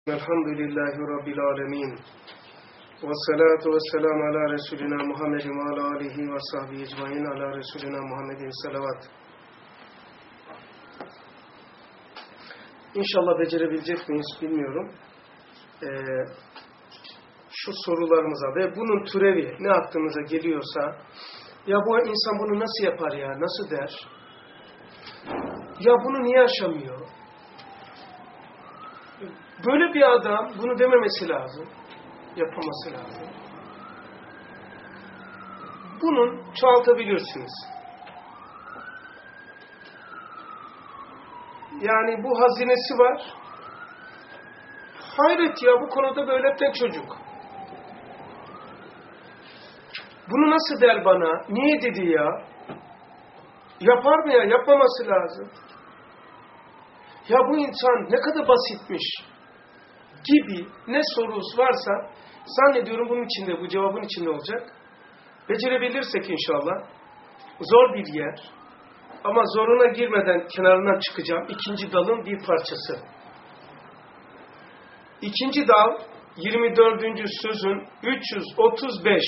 Elhamdülillahi Rabbil alemin. Ve salatu ve selamu ala Resulina Muhammedin ve ala alihi ve sahbihi ecmain ala Resulina Muhammedin salavat. İnşallah becerebilecek miyiz bilmiyorum. Şu sorularımıza ve bunun türevi ne aklınıza geliyorsa, ya bu insan bunu nasıl yapar ya, nasıl der? Ya bunu niye aşamıyor? Böyle bir adam bunu dememesi lazım, yapaması lazım. Bunun çoğaltabilirsiniz. Yani bu hazinesi var. Hayret ya, bu konuda böyle hepten çocuk. Bunu nasıl der bana? Niye dedi ya? Yapar mı ya? Yapmaması lazım. Ya bu insan ne kadar basitmiş gibi ne sorunuz varsa zannediyorum bunun içinde, bu cevabın içinde olacak. Becerebilirsek inşallah. Zor bir yer. Ama zoruna girmeden kenarından çıkacağım. İkinci dalın bir parçası. İkinci dal 24. sözün 335.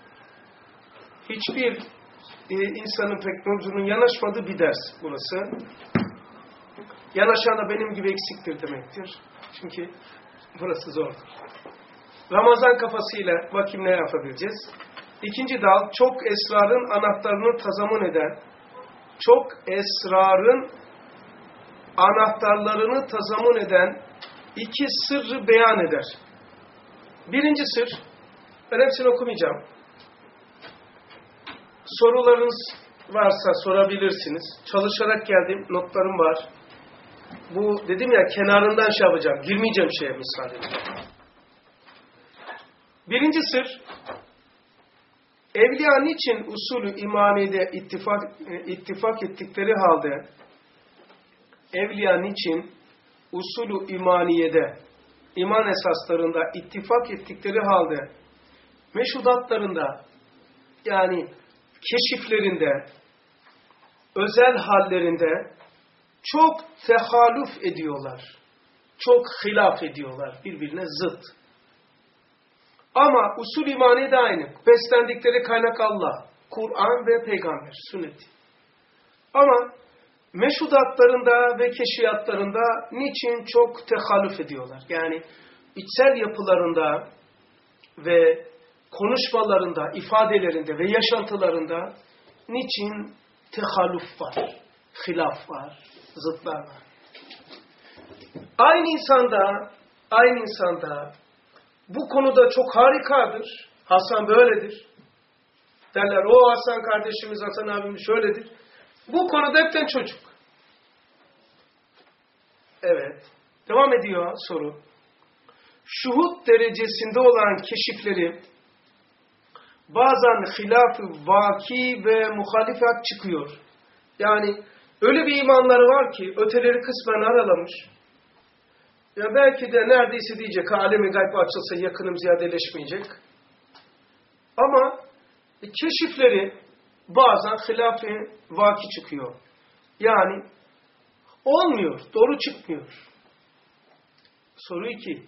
Hiçbir insanın pek mevzunun yanaşmadığı bir ders burası. Yanaşan da benim gibi eksiktir demektir. Çünkü burası zor. Ramazan kafasıyla bakayım ne yapabileceğiz. İkinci dal, çok esrarın anahtarını tazamun eden, çok esrarın anahtarlarını tazamun eden iki sırrı beyan eder. Birinci sır, ben hepsini okumayacağım. Sorularınız varsa sorabilirsiniz. Çalışarak geldim, notlarım var. Bu dedim ya, kenarından şey yapacağım. Girmeyeceğim şeye müsaade. Birinci sır, evliya niçin usulü imanide ittifak ettikleri halde, evliya niçin usulü imaniyede, iman esaslarında ittifak ettikleri halde, meşhudatlarında, yani keşiflerinde, özel hallerinde çok tehalüf ediyorlar. Çok hilaf ediyorlar. Birbirine zıt. Ama usul imani de aynı. Beslendikleri kaynak Allah, Kur'an ve Peygamber, sünneti. Ama meşhudatlarında ve keşfiyatlarında niçin çok tehalüf ediyorlar? Yani içsel yapılarında ve konuşmalarında, ifadelerinde ve yaşantılarında niçin tehalüf var, hilaf var, zıtlar var. Aynı insanda bu konuda çok harikadır. Hasan böyledir. Derler, o Hasan kardeşimiz, Hasan abimiz şöyledir. Bu konuda hepten çocuk. Evet. Devam ediyor soru. Şuhud derecesinde olan keşifleri bazen hilaf-ı vaki ve muhalifat çıkıyor. Yani öyle bir imanları var ki öteleri kısmen aralamış. Ya belki de neredeyse diyecek, alemi gayb açılsa yakınım ziyadeleşmeyecek. Ama keşifleri bazen hilaf-ı vaki çıkıyor. Yani olmuyor, doğru çıkmıyor. Soru 2.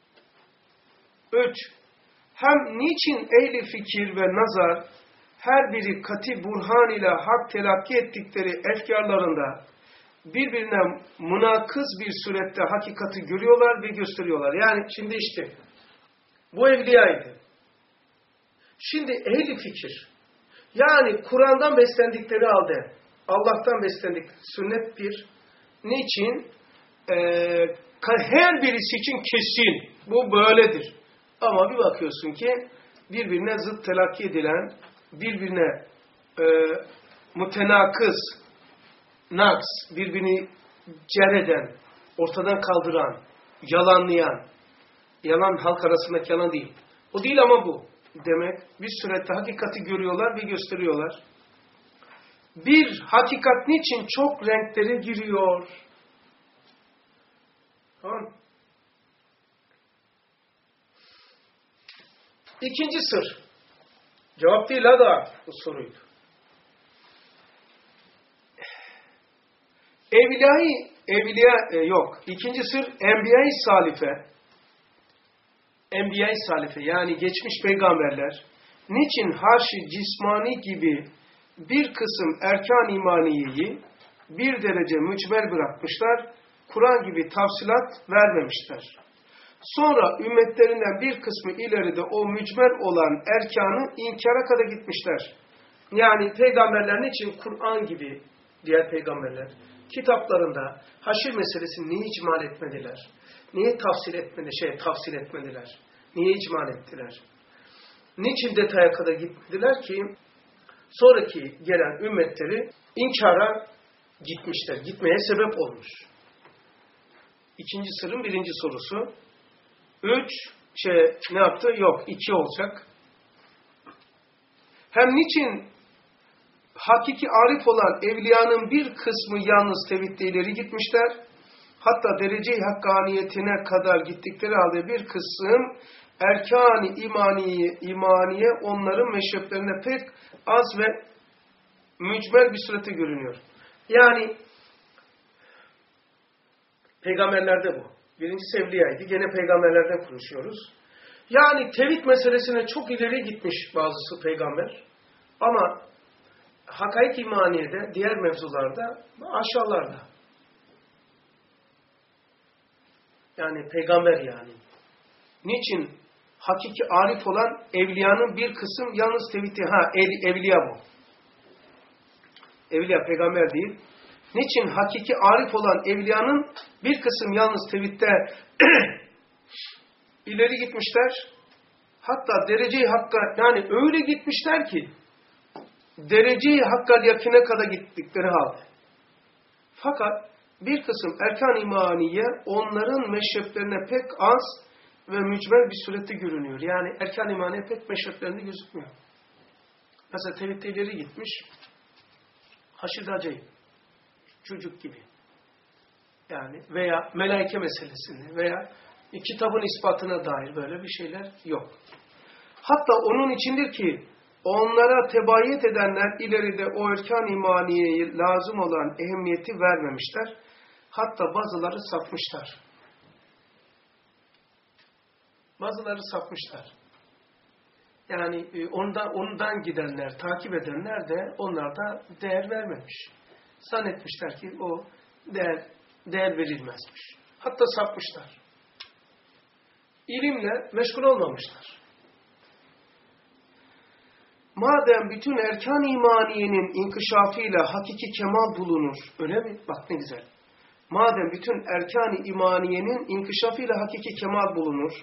3. Hem niçin ehli fikir ve nazar her biri kati burhan ile hak telakki ettikleri efkarlarında birbirine münakız bir surette hakikati görüyorlar ve gösteriyorlar. Yani şimdi işte bu evliyaydı. Şimdi ehli fikir, yani Kur'an'dan beslendikleri halde, Allah'tan beslendik, sünnet bir, niçin? Her birisi için kesin, bu böyledir. Ama bir bakıyorsun ki birbirine zıt telakki edilen, birbirine mütenakız, naks, birbirini cereden, ortadan kaldıran, yalanlayan, yalan halk arasındaki yalan değil. O değil ama bu. Demek bir surette hakikati görüyorlar ve gösteriyorlar. Bir hakikat niçin çok renklere giriyor? Tamam. İkinci sır. Cevap değil ha da bu soruydu. İkinci sır, Enbiya-i Salife Enbiya-i Salife yani geçmiş peygamberler niçin harş-ı cismani gibi bir kısım erkan imaniyeyi bir derece mücmel bırakmışlar, Kur'an gibi tafsilat vermemişler. Sonra ümmetlerinden bir kısmı ileride o mücmel olan erkanı inkara kadar gitmişler. Yani peygamberler niçin Kur'an gibi diğer peygamberler kitaplarında haşir meselesini niye icmal etmediler? Niye tafsil etmediler? Niye icmal ettiler? Niçin detaya kadar gitmediler ki sonraki gelen ümmetleri inkara gitmişler. Gitmeye sebep olmuş. İkinci sırrın birinci sorusu. 3 ne yaptı? Yok 2 olacak. Hem niçin hakiki arif olan evliyanın bir kısmı yalnız tevhidde ileri gitmişler? Hatta derece-i hakkaniyetine kadar gittikleri halde bir kısım erkan-ı imaniye onların meşreplerine pek az ve mücmel bir surete görünüyor. Yani peygamberlerde bu. Birincisi evliyaydı. Gene peygamberlerden konuşuyoruz. Yani tevhid meselesine çok ileri gitmiş bazısı peygamber. Ama hakaik imaniyede, diğer mevzularda aşağılarda. Yani peygamber yani. Niçin? Hakiki arif olan evliyanın bir kısım yalnız tevhidde. Evliya bu. Evliya peygamber değil. Niçin hakiki arif olan evliyanın bir kısım yalnız tevhidde ileri gitmişler? Hatta derece-i hakka yani öyle gitmişler ki derece-i hakkal yakine kadar gittikleri halde. Fakat bir kısım erkan imaniye onların meşreplerine pek az ve mücmel bir surette görünüyor. Yani erkan imaniye pek meşreplerinde gözükmüyor. Mesela tevhidde ileri gitmiş haşir acayip. Çocuk gibi. Yani veya melaike meselesini veya kitabın ispatına dair böyle bir şeyler yok. Hatta onun içindir ki onlara tebayet edenler ileride o erkan imaniyeye lazım olan ehemmiyeti vermemişler. Hatta bazıları sapmışlar. Bazıları sapmışlar. Yani ondan gidenler, takip edenler de onlar da değer vermemiş. Zannetmişler ki o değer verilmezmiş. Hatta sapmışlar. İlimle meşgul olmamışlar. Madem bütün erkan imaniyenin inkişafıyla hakiki kemal bulunur, öyle mi? Bak ne güzel. Madem bütün erkan imaniyenin inkişafıyla hakiki kemal bulunur,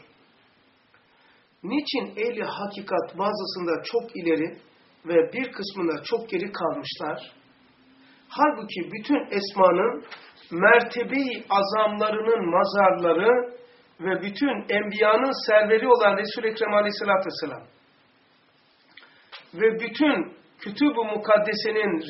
niçin ehli hakikat bazısında çok ileri ve bir kısmında çok geri kalmışlar? Halbuki bütün esmanın mertebe-i azamlarının mazarları ve bütün enbiyanın serveri olan Resul-i Ekrem Aleyhisselatü Vesselam ve bütün kütüb-ü mukaddesenin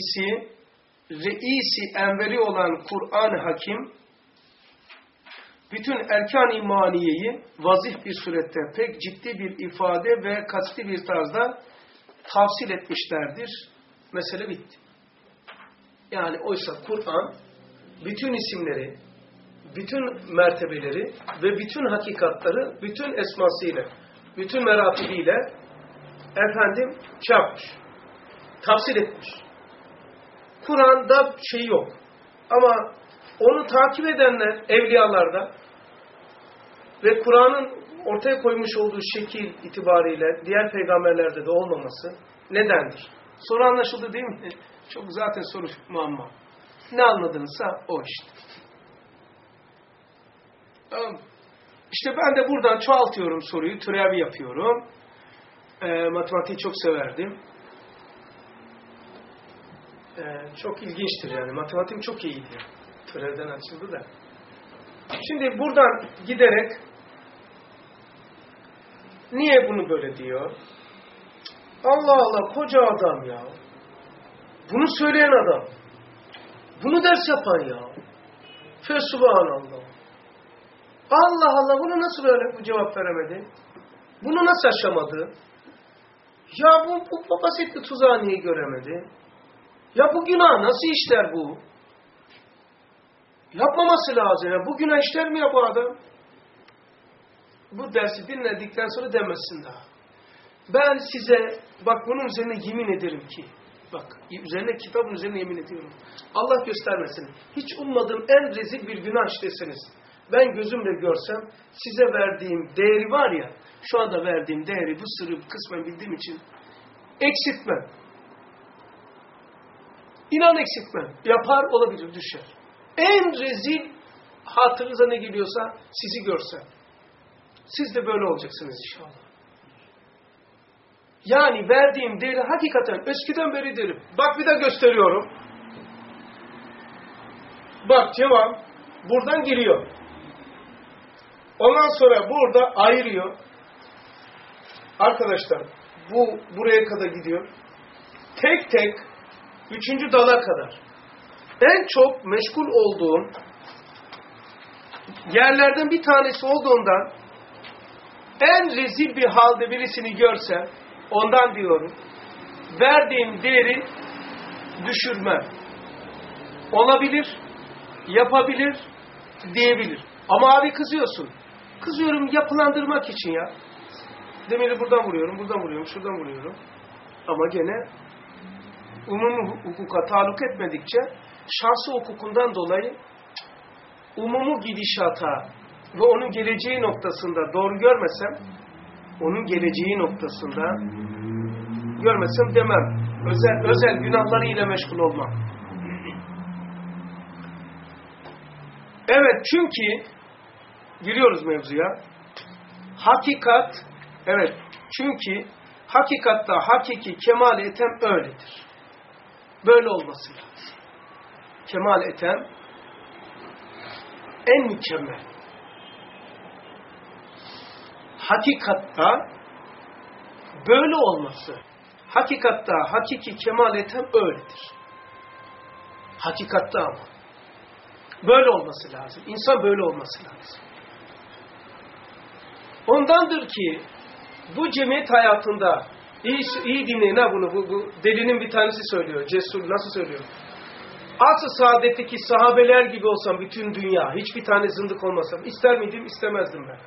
reisi enveri olan Kur'an-ı Hakim bütün erkan-ı imaniyeyi vazih bir surette pek ciddi bir ifade ve kasti bir tarzda tavsil etmişlerdir. Mesele bitti. Yani oysa Kur'an bütün isimleri, bütün mertebeleri ve bütün hakikatları bütün esmasıyla, bütün meratibiyle yapmış, tavsil etmiş. Kur'an'da şey yok. Ama onu takip edenler evliyalarda ve Kur'an'ın ortaya koymuş olduğu şekil itibariyle diğer peygamberlerde de olmaması nedendir? Soru anlaşıldı değil mi? Çok zaten soru muamma. Ne anladınızsa o işte. Tamam. İşte ben de buradan çoğaltıyorum soruyu, türevi yapıyorum. Matematiği çok severdim. Çok ilginçtir yani. Matematiğim çok iyiydi. Türevden açıldı da. Şimdi buradan giderek niye bunu böyle diyor? Allah Allah koca adam ya. Bunu söyleyen adam. Bunu ders yapan ya. Fesubhanallah. Allah Allah bunu nasıl böyle bu cevap veremedi? Bunu nasıl aşamadı? Ya bu basit bir tuzağı niye göremedi? Ya bu günah nasıl işler bu? Yapmaması lazım ya. Bu günah işler mi ya bu adam? bu dersi dinledikten sonra demesin daha. Ben size bak bunun üzerine yemin ederim ki, bak üzerine kitabın üzerine yemin ediyorum. Allah göstermesin. Hiç ummadığım en rezil bir günah işleseniz, ben gözümle görsem size verdiğim değeri var ya, şu anda verdiğim değeri bu sırrı kısmen bildiğim için eksiltmem. İnan eksiltmem. Yapar olabilir, düşer. En rezil hatırınıza ne geliyorsa sizi görsem. Siz de böyle olacaksınız inşallah. Yani verdiğim değeri hakikaten eskiden beri derim. Bak bir de gösteriyorum. Bak cevap buradan giriyor. Ondan sonra burada ayırıyor. Arkadaşlar bu buraya kadar gidiyor. Tek tek 3. dala kadar. En çok meşgul olduğum yerlerden bir tanesi olduğundan en rezil bir halde birisini görsem ondan diyorum. Verdiğim değeri düşürmem. Olabilir, yapabilir, diyebilir. Ama abi kızıyorsun. Kızıyorum yapılandırmak için ya. Demiri buradan vuruyorum, buradan vuruyorum, şuradan vuruyorum. Ama gene umumi hukuka taluk etmedikçe şahsi hukukundan dolayı umumu gidişata ve onun geleceği noktasında doğru görmesem, onun geleceği noktasında görmesem demem. Özel günahlarıyla meşgul olmam. Evet, çünkü giriyoruz mevzuya. Hakikat, evet, çünkü hakikatta hakiki kemal-i etem öyledir. Böyle olması lazım. Kemal-i etem en mükemmel. Hakikatta böyle olması, hakikatta hakiki kemal-i etem öyledir. Hakikatta ama. Böyle olması lazım. İnsan böyle olması lazım. Ondandır ki bu cemiyet hayatında iyi dinleyin ha bunu. Bu delinin bir tanesi söylüyor. Cesur nasıl söylüyor? Asr-ı saadetteki sahabeler gibi olsam bütün dünya, hiçbir tane zındık olmasam ister miydim? İstemezdim ben.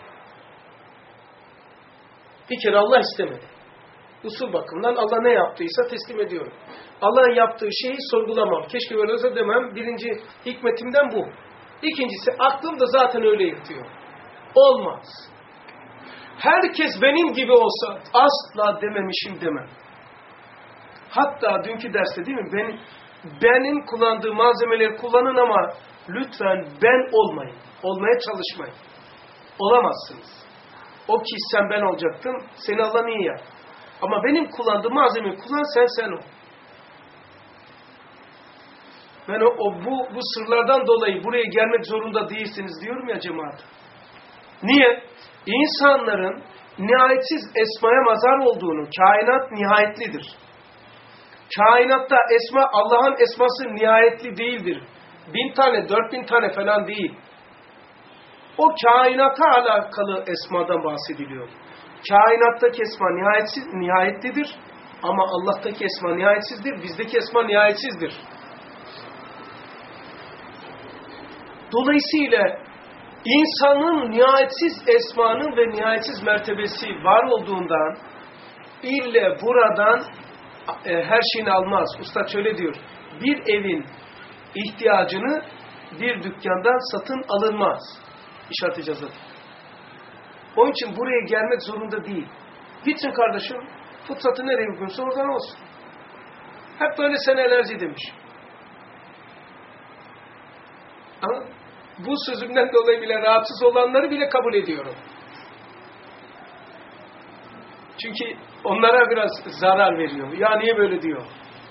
Bir kere Allah istemedi. Usul bakımından Allah ne yaptıysa teslim ediyorum. Allah'ın yaptığı şeyi sorgulamam. Keşke öyle olsa demem. Birinci hikmetimden bu. İkincisi aklım da zaten öyle yırtıyor. Olmaz. Herkes benim gibi olsa asla dememişim demem. Hatta dünkü derste değil mi? Benim kullandığım malzemeleri kullanın ama lütfen ben olmayın. Olmaya çalışmayın. Olamazsınız. O ki sen ben olacaktın. Seni Allah niye yer? Ama benim kullandığım malzemeyi kullan sen ol. Ben bu sırlardan dolayı buraya gelmek zorunda değilsiniz diyorum ya cemaat. Niye? İnsanların nihayetsiz esmaya mazhar olduğunu, kainat nihayetlidir. Kainatta esma, Allah'ın esması nihayetli değildir. 1000 tane, 4000 tane falan değil. O kainata alakalı esmadan bahsediliyor. Kainattaki esma nihayetlidir. Ama Allah'taki esma nihayetsizdir. Bizdeki esma nihayetsizdir. Dolayısıyla insanın nihayetsiz esmanın ve nihayetsiz mertebesi var olduğundan ille buradan her şeyini almaz. Usta şöyle diyor. Bir evin ihtiyacını bir dükkandan satın alınmaz. İşaret icazı. Onun için buraya gelmek zorunda değil. Gitsin kardeşim, fıtratı nereye uygunsa oradan olsun. Hep böyle senelerce demiş. Ama bu sözümden dolayı bile rahatsız olanları bile kabul ediyorum. Çünkü onlara biraz zarar veriyor. Ya niye böyle diyor?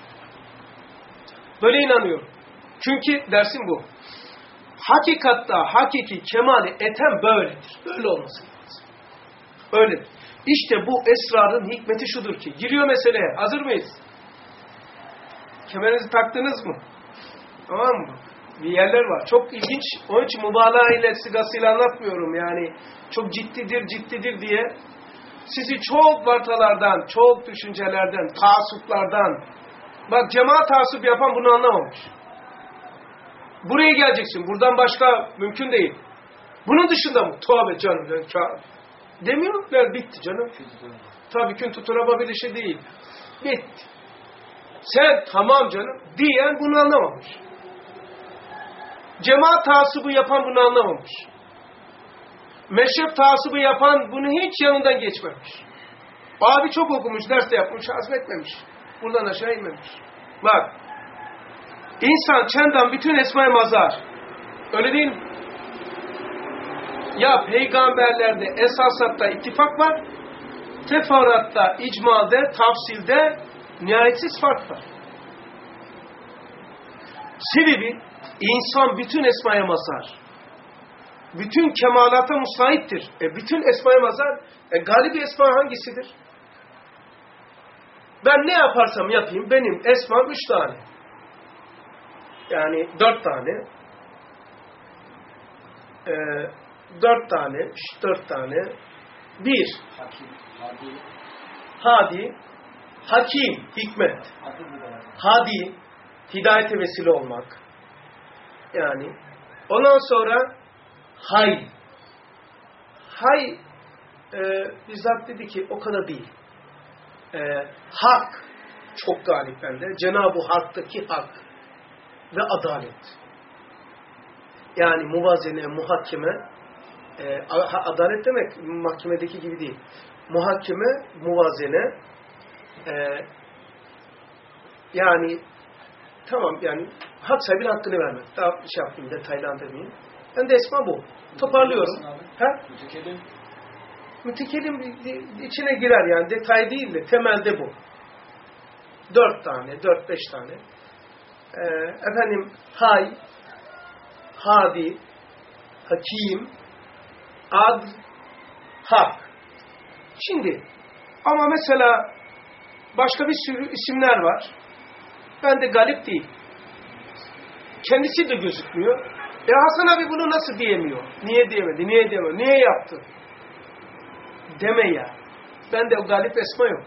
Böyle inanıyorum. Çünkü dersim bu. Hakikatta hakiki kemali etem böyledir. Böyle olması lazım. Öyledir. İşte bu esrarın hikmeti şudur ki. Giriyor meseleye. Hazır mıyız? Kemerinizi taktınız mı? Tamam mı? Bir yerler var. Çok ilginç. Onun için mübalağa ile sigasıyla anlatmıyorum. Yani çok ciddidir diye sizi çok vartalardan, çok düşüncelerden, taasuplardan, bak cemaat taasup yapan bunu anlamamış. Buraya geleceksin. Buradan başka mümkün değil. Bunun dışında mı? Tövbe canım. Demiyorlar, bitti canım. Tabii küntu turaba bir işi değil. Bitti. Sen tamam canım diyen bunu anlamamış. Cemaat taassubu yapan bunu anlamamış. Meşrep taassubu yapan bunu hiç yanından geçmemiş. Abi çok okumuş, ders de yapmış, hazmetmemiş. Buradan aşağı inmemiş. Bak, insan çendan bütün esma-i mazhar. Öyle değil mi? Ya peygamberlerde esasatta ittifak var, teferruatta, icmalde, tafsilde nihayetsiz fark var. Sebebi insan bütün esma-i mazhar, bütün kemalata müsaittir. Bütün esma-i mazhar, galibi esma hangisidir? Ben ne yaparsam yapayım, benim esmam 3 tane. Yani 4 tane. 4 tane, 4 tane. 1. Hadi. Hakim, hikmet. Hadi, hidayete vesile olmak. Yani, ondan sonra hay. Hay, bizzat dedi ki o kadar değil. Hak, çok galip bende. Cenab-ı Hak'taki hak ve adalet. Yani muvazene, muhakkeme, adalet demek mahkemedeki gibi değil. Muhakkeme, muvazene, yani tamam yani hak sahibine hakkını vermek. Daha şey yapayım, detaylandırmayayım. Ben de esma bu. Toparlıyorum. Mütekellim içine girer yani detay değil de temelde bu. 4 tane, 4-5 tane. Efendim hay, hadi, hakim, ad, hak. Şimdi ama mesela başka bir sürü isimler var. Ben de galip değil. Kendisi de gözükmüyor. Hasan abi bunu nasıl diyemiyor? Niye diyemedi? Niye diyemiyor? Niye yaptı? Deme ya. Bende o galip esma yok.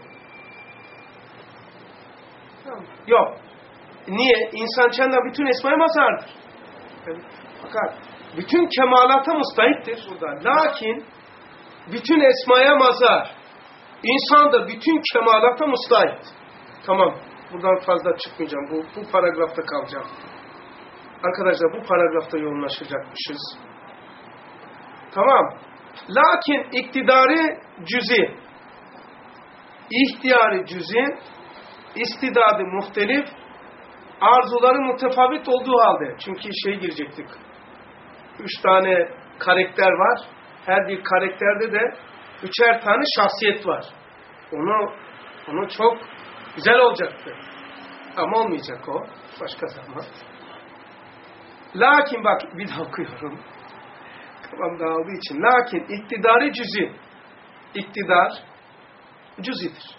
Yok. Niye? İnsan çanda bütün esma-i mazhardır. Fakat bütün kemalata mustahittir burada. Lakin bütün esmaya mazhar. İnsan da bütün kemalata mustahit. Tamam. Buradan fazla çıkmayacağım. Bu paragrafta kalacağım. Arkadaşlar bu paragrafta yoğunlaşacakmışız. Tamam. Lakin iktidarı cüzi, ihtiyarı cüzi, istidadı muhtelif, arzuları mutefavit olduğu halde. Çünkü girecektik. 3 tane karakter var. Her bir karakterde de 3'er tane şahsiyet var. Onu çok güzel olacaktı. Ama olmayacak o. Başka zaman. Lakin bak bir daha okuyorum. Kafam dağıldığı için. Lakin iktidarı cüzi. İktidar cüzidir.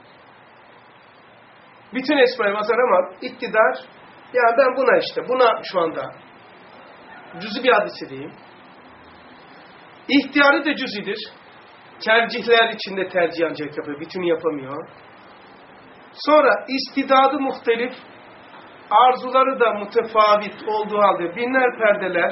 Bütün esma-i mazhar ama iktidar yani ben buna şu anda cüzi bir hadise diyeyim. İhtiyarı da cüzidir. Tercihler içinde tercih ancak yapıyor. Bütünü yapamıyor. Sonra istidadı muhtelif, arzuları da mutefavit olduğu halde binler perdeler,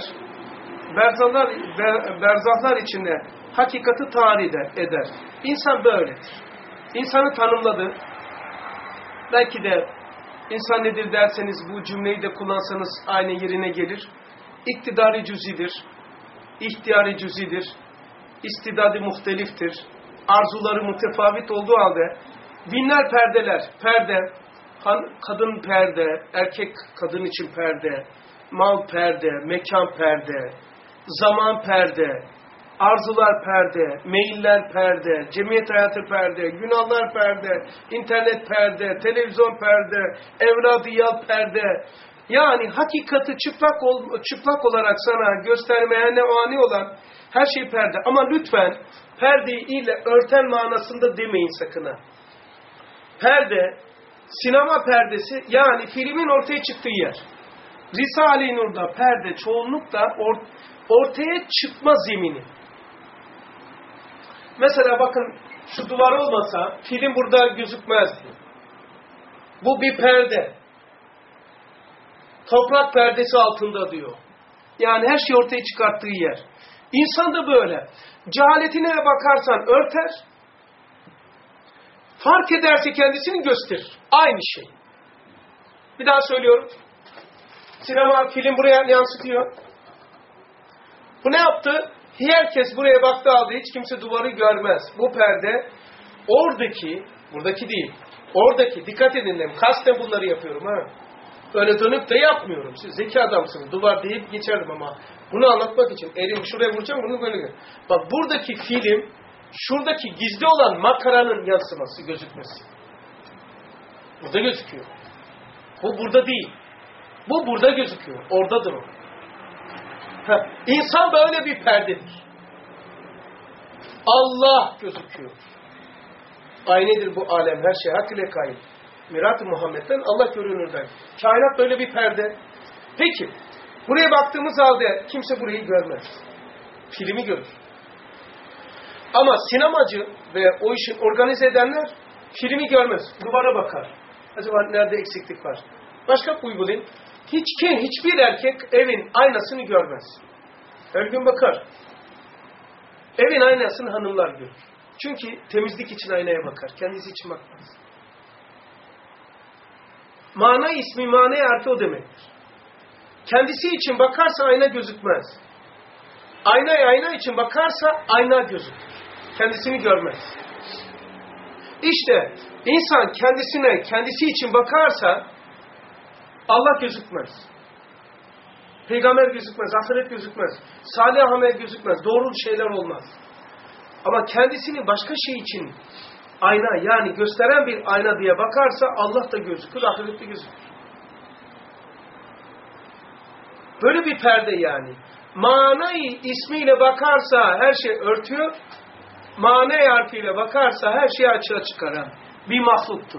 berzahlar içinde hakikati tarih eder. İnsan böyledir. İnsanı tanımladı. Belki de insan nedir derseniz bu cümleyi de kullansanız aynı yerine gelir. İktidarı cüzidir. İhtiyarı cüzidir. İstidadı muhteliftir. Arzuları mutefavit olduğu halde binler perdeler, perde, kadın perde, erkek kadın için perde, mal perde, mekan perde, zaman perde, arzular perde, meyiller perde, cemiyet hayatı perde, günahlar perde, internet perde, televizyon perde, evladiyal perde. Yani hakikati çıplak olarak sana göstermeye ne ani olan her şey perde. Ama lütfen perdeyi ile örten manasında demeyin sakın ha. Perde, sinema perdesi yani filmin ortaya çıktığı yer. Risale-i Nur'da perde çoğunlukla ortaya çıkma zemini. Mesela bakın şu duvar olmasa film burada gözükmezdi. Bu bir perde. Toprak perdesi altında diyor. Yani her şey ortaya çıkarttığı yer. İnsan da böyle. Cehaletine bakarsan örter, fark ederse kendisini gösterir. Aynı şey. Bir daha söylüyorum. Sinema, film buraya yansıtıyor. Bu ne yaptı? Herkes buraya baktı aldı. Hiç kimse duvarı görmez. Bu perde buradaki değil. Oradaki, dikkat edin. Kasten bunları yapıyorum ha. Öyle dönüp de yapmıyorum. Siz zeki adamsınız. Duvar deyip geçerim ama bunu anlatmak için elimi şuraya vuracağım, bunu böyle. Bak buradaki film, şuradaki gizli olan makaranın yansıması, gözükmesi. Burada gözüküyor. Bu burada değil. Bu burada gözüküyor. Oradadır o. İnsan böyle bir perdedir. Allah gözüküyor. Aynedir bu alem, her şey hak ile kayıp. Mirat-ı Muhammed'den Allah görünürden. Kainat böyle bir perde. Peki, buraya baktığımız halde kimse burayı görmez. Filmi görür. Ama sinemacı ve o işi organize edenler filmi görmez. Duvara bakar. Acaba nerede eksiklik var? Başka uygulayın. Hiçbir erkek evin aynasını görmez. Her gün bakar. Evin aynasını hanımlar görür. Çünkü temizlik için aynaya bakar. Kendisi için bakmaz. Mana ismi manaya artı o demektir. Kendisi için bakarsa ayna gözükmez. Ayna için bakarsa ayna gözükür. Kendisini görmez. İşte insan kendisi için bakarsa Allah gözükmez. Peygamber gözükmez, ahiret gözükmez. Salih amel gözükmez, doğru şeyler olmaz. Ama kendisini başka şey için ayna, yani gösteren bir ayna diye bakarsa Allah da gözükür, ahiret de gözükür. Böyle bir perde yani. Manayı ismiyle bakarsa her şey örtüyor, manayı harfiyle bakarsa her şey açığa çıkar. Bir mahluktur.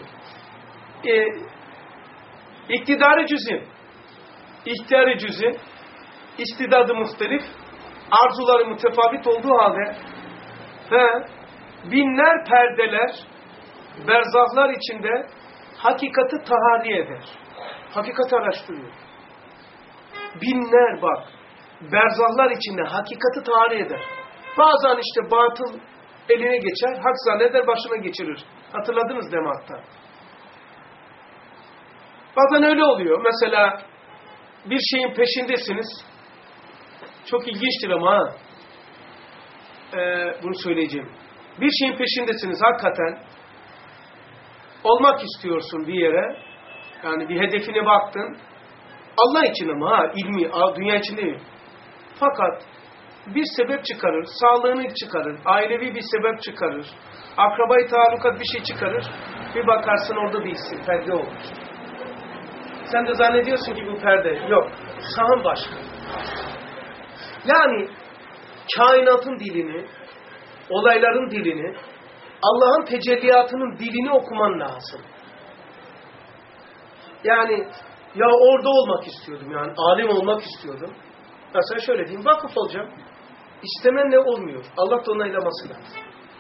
İktidarı cüz'in, ihtiyarı cüz'in, istidadı muhtelif, arzuları mütefavit olduğu halde ve binler perdeler, berzahlar içinde hakikati tahalli eder. Hakikati araştırıyor. Binler bak, berzahlar içinde hakikati tahalli eder. Bazen işte batıl eline geçer, hak zanneder başına geçirir. Hatırladınız değil mi hatta? Bazen öyle oluyor. Mesela bir şeyin peşindesiniz. Çok ilginçtir ama bunu söyleyeceğim. Bir şeyin peşindesiniz hakikaten. Olmak istiyorsun bir yere. Yani bir hedefine baktın. Allah için ama ilmi, dünya için değil. Fakat bir sebep çıkarır, sağlığını çıkarır, ailevi bir sebep çıkarır, akrabayı talukat bir şey çıkarır. Bir bakarsın orada değilsin, perde olmuş. Sen de zannediyorsun ki bu perde. Yok. Sahan başka. Yani kainatın dilini, olayların dilini, Allah'ın tecelliyatının dilini okuman lazım. Yani ya orada olmak istiyordum, yani alim olmak istiyordum. Mesela şöyle diyeyim, vakıf olacağım. İstemenle olmuyor. Allah da onaylaması lazım.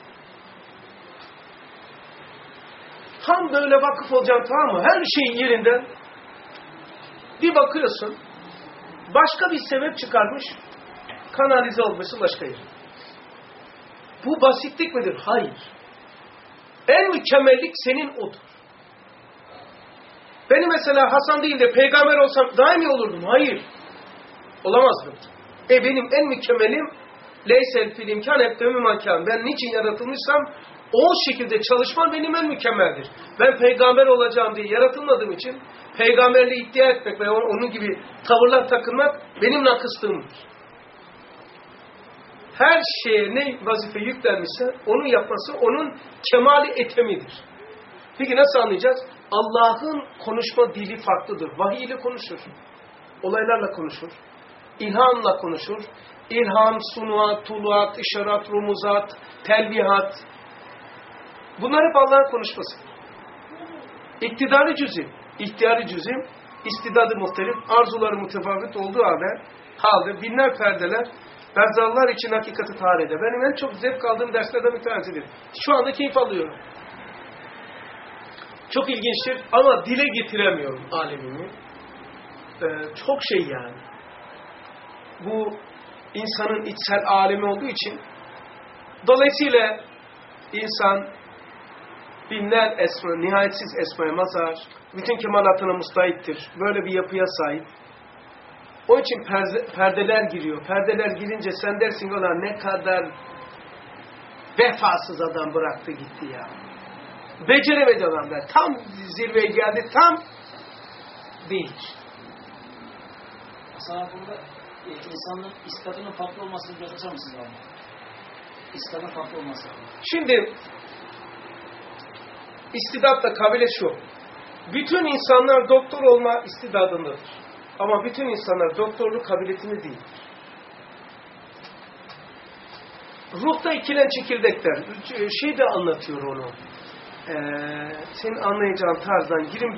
Tam böyle vakıf olacağım, tamam mı? Her şeyin yerinde. Bir bakıyorsun, başka bir sebep çıkarmış, kanalize olması başka yer. Bu basitlik midir? Hayır. En mükemmellik senin odur. Beni mesela Hasan değil de peygamber olsam daha mı olurdum? Hayır. Olamazdım. Benim en mükemmelim leysel fil imkan ebdemi makan. Ben niçin yaratılmışsam o şekilde çalışmam benim en mükemmeldir. Ben peygamber olacağım diye yaratılmadığım için peygamberliği iddia etmek ve onun gibi tavırlar takınmak benim nakıslığımdır. Her şeye ne vazife yüklenmişse onu yapması onun kemali etemidir. Peki nasıl anlayacağız? Allah'ın konuşma dili farklıdır. Vahiy ile konuşur. Olaylarla konuşur. İlhamla konuşur. İlham, sunuat, tuluat, işaret, rumuzat, telvihat. Bunlar hep Allah'ın konuşması. İktidarı cüz'im, ihtiyarı cüz'im, istidadı muhtelif, arzuları mütefavit olduğu halde binler perdeler, berzallar için hakikati tahir eder. Benim en çok zevk aldığım derslerden bir tanesidir. Şu anda keyif alıyorum. Çok ilginçtir ama dile getiremiyorum alemimi. Çok şey yani. Bu insanın içsel alemi olduğu için dolayısıyla insan binler esma, nihayetsiz esmaya mazhar, bütün kemalatına mustahittir. Böyle bir yapıya sahip. Onun için perdeler giriyor. Perdeler girince sen dersin ki ona ne kadar vefasız adam bıraktı gitti ya. Beceremedi adamlar. Tam zirveye geldi, tam değil. Sana burada insanın istidadının farklı olmasını biraz açar mısınız abi? İstidadın farklı olması. Şimdi istidatla kabiliyet şu. Bütün insanlar doktor olma istidadındadır. Ama bütün insanlar doktorluk kabiliyetini değil. Ruhta ikilen çekirdekler. Şey de anlatıyor onu. Senin anlayacağın tarzdan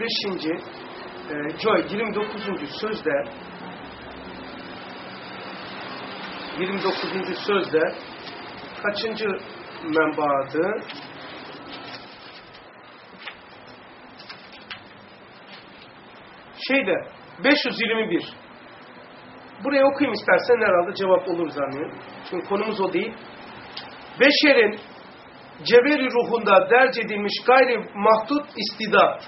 29. sözde kaçıncı menbaadı? Şeyde 521. Buraya okuyayım istersen, herhalde cevap olur zannediyorum. Çünkü konumuz o değil. Beşerin cevheri ruhunda derc edilmiş gayri mahdut istidat.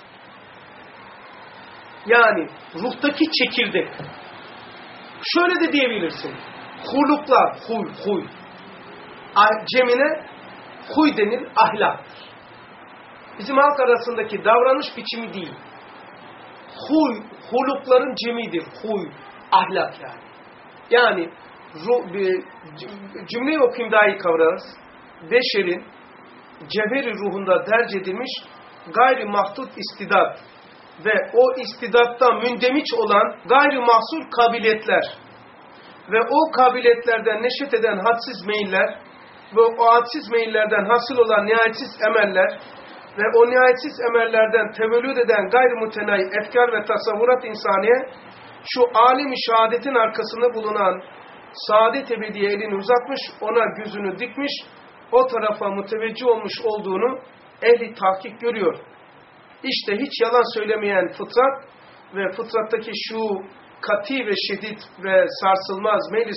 Yani ruhtaki çekirdek. Şöyle de diyebilirsin. Huluklar, huy. Cemine huy denir, ahlaktır. Bizim halk arasındaki davranış biçimi değil. Hulukların cemidir. Huy, ahlak yani. Yani cümleyi okuyayım daha iyi kavrarız. Beşerin cevheri ruhunda derc edilmiş gayri mahdut istidat ve o istidattan mündemiş olan gayri mahsur kabiliyetler ve o kabiliyetlerden neşet eden hadsiz meyiller ve o hadsiz meyillerden hasıl olan nihayetsiz emeller ve o nihayetsiz emellerden tevellüd eden gayri-mutenayi efkar ve tasavvurat insaniye şu alim-i şehadetin arkasında bulunan saadet ebediye elini uzatmış, ona gözünü dikmiş, o tarafa müteveccih olmuş olduğunu ehli tahkik görüyor. İşte hiç yalan söylemeyen fıtrat ve fıtrattaki şu kati ve şiddet ve sarsılmaz meyli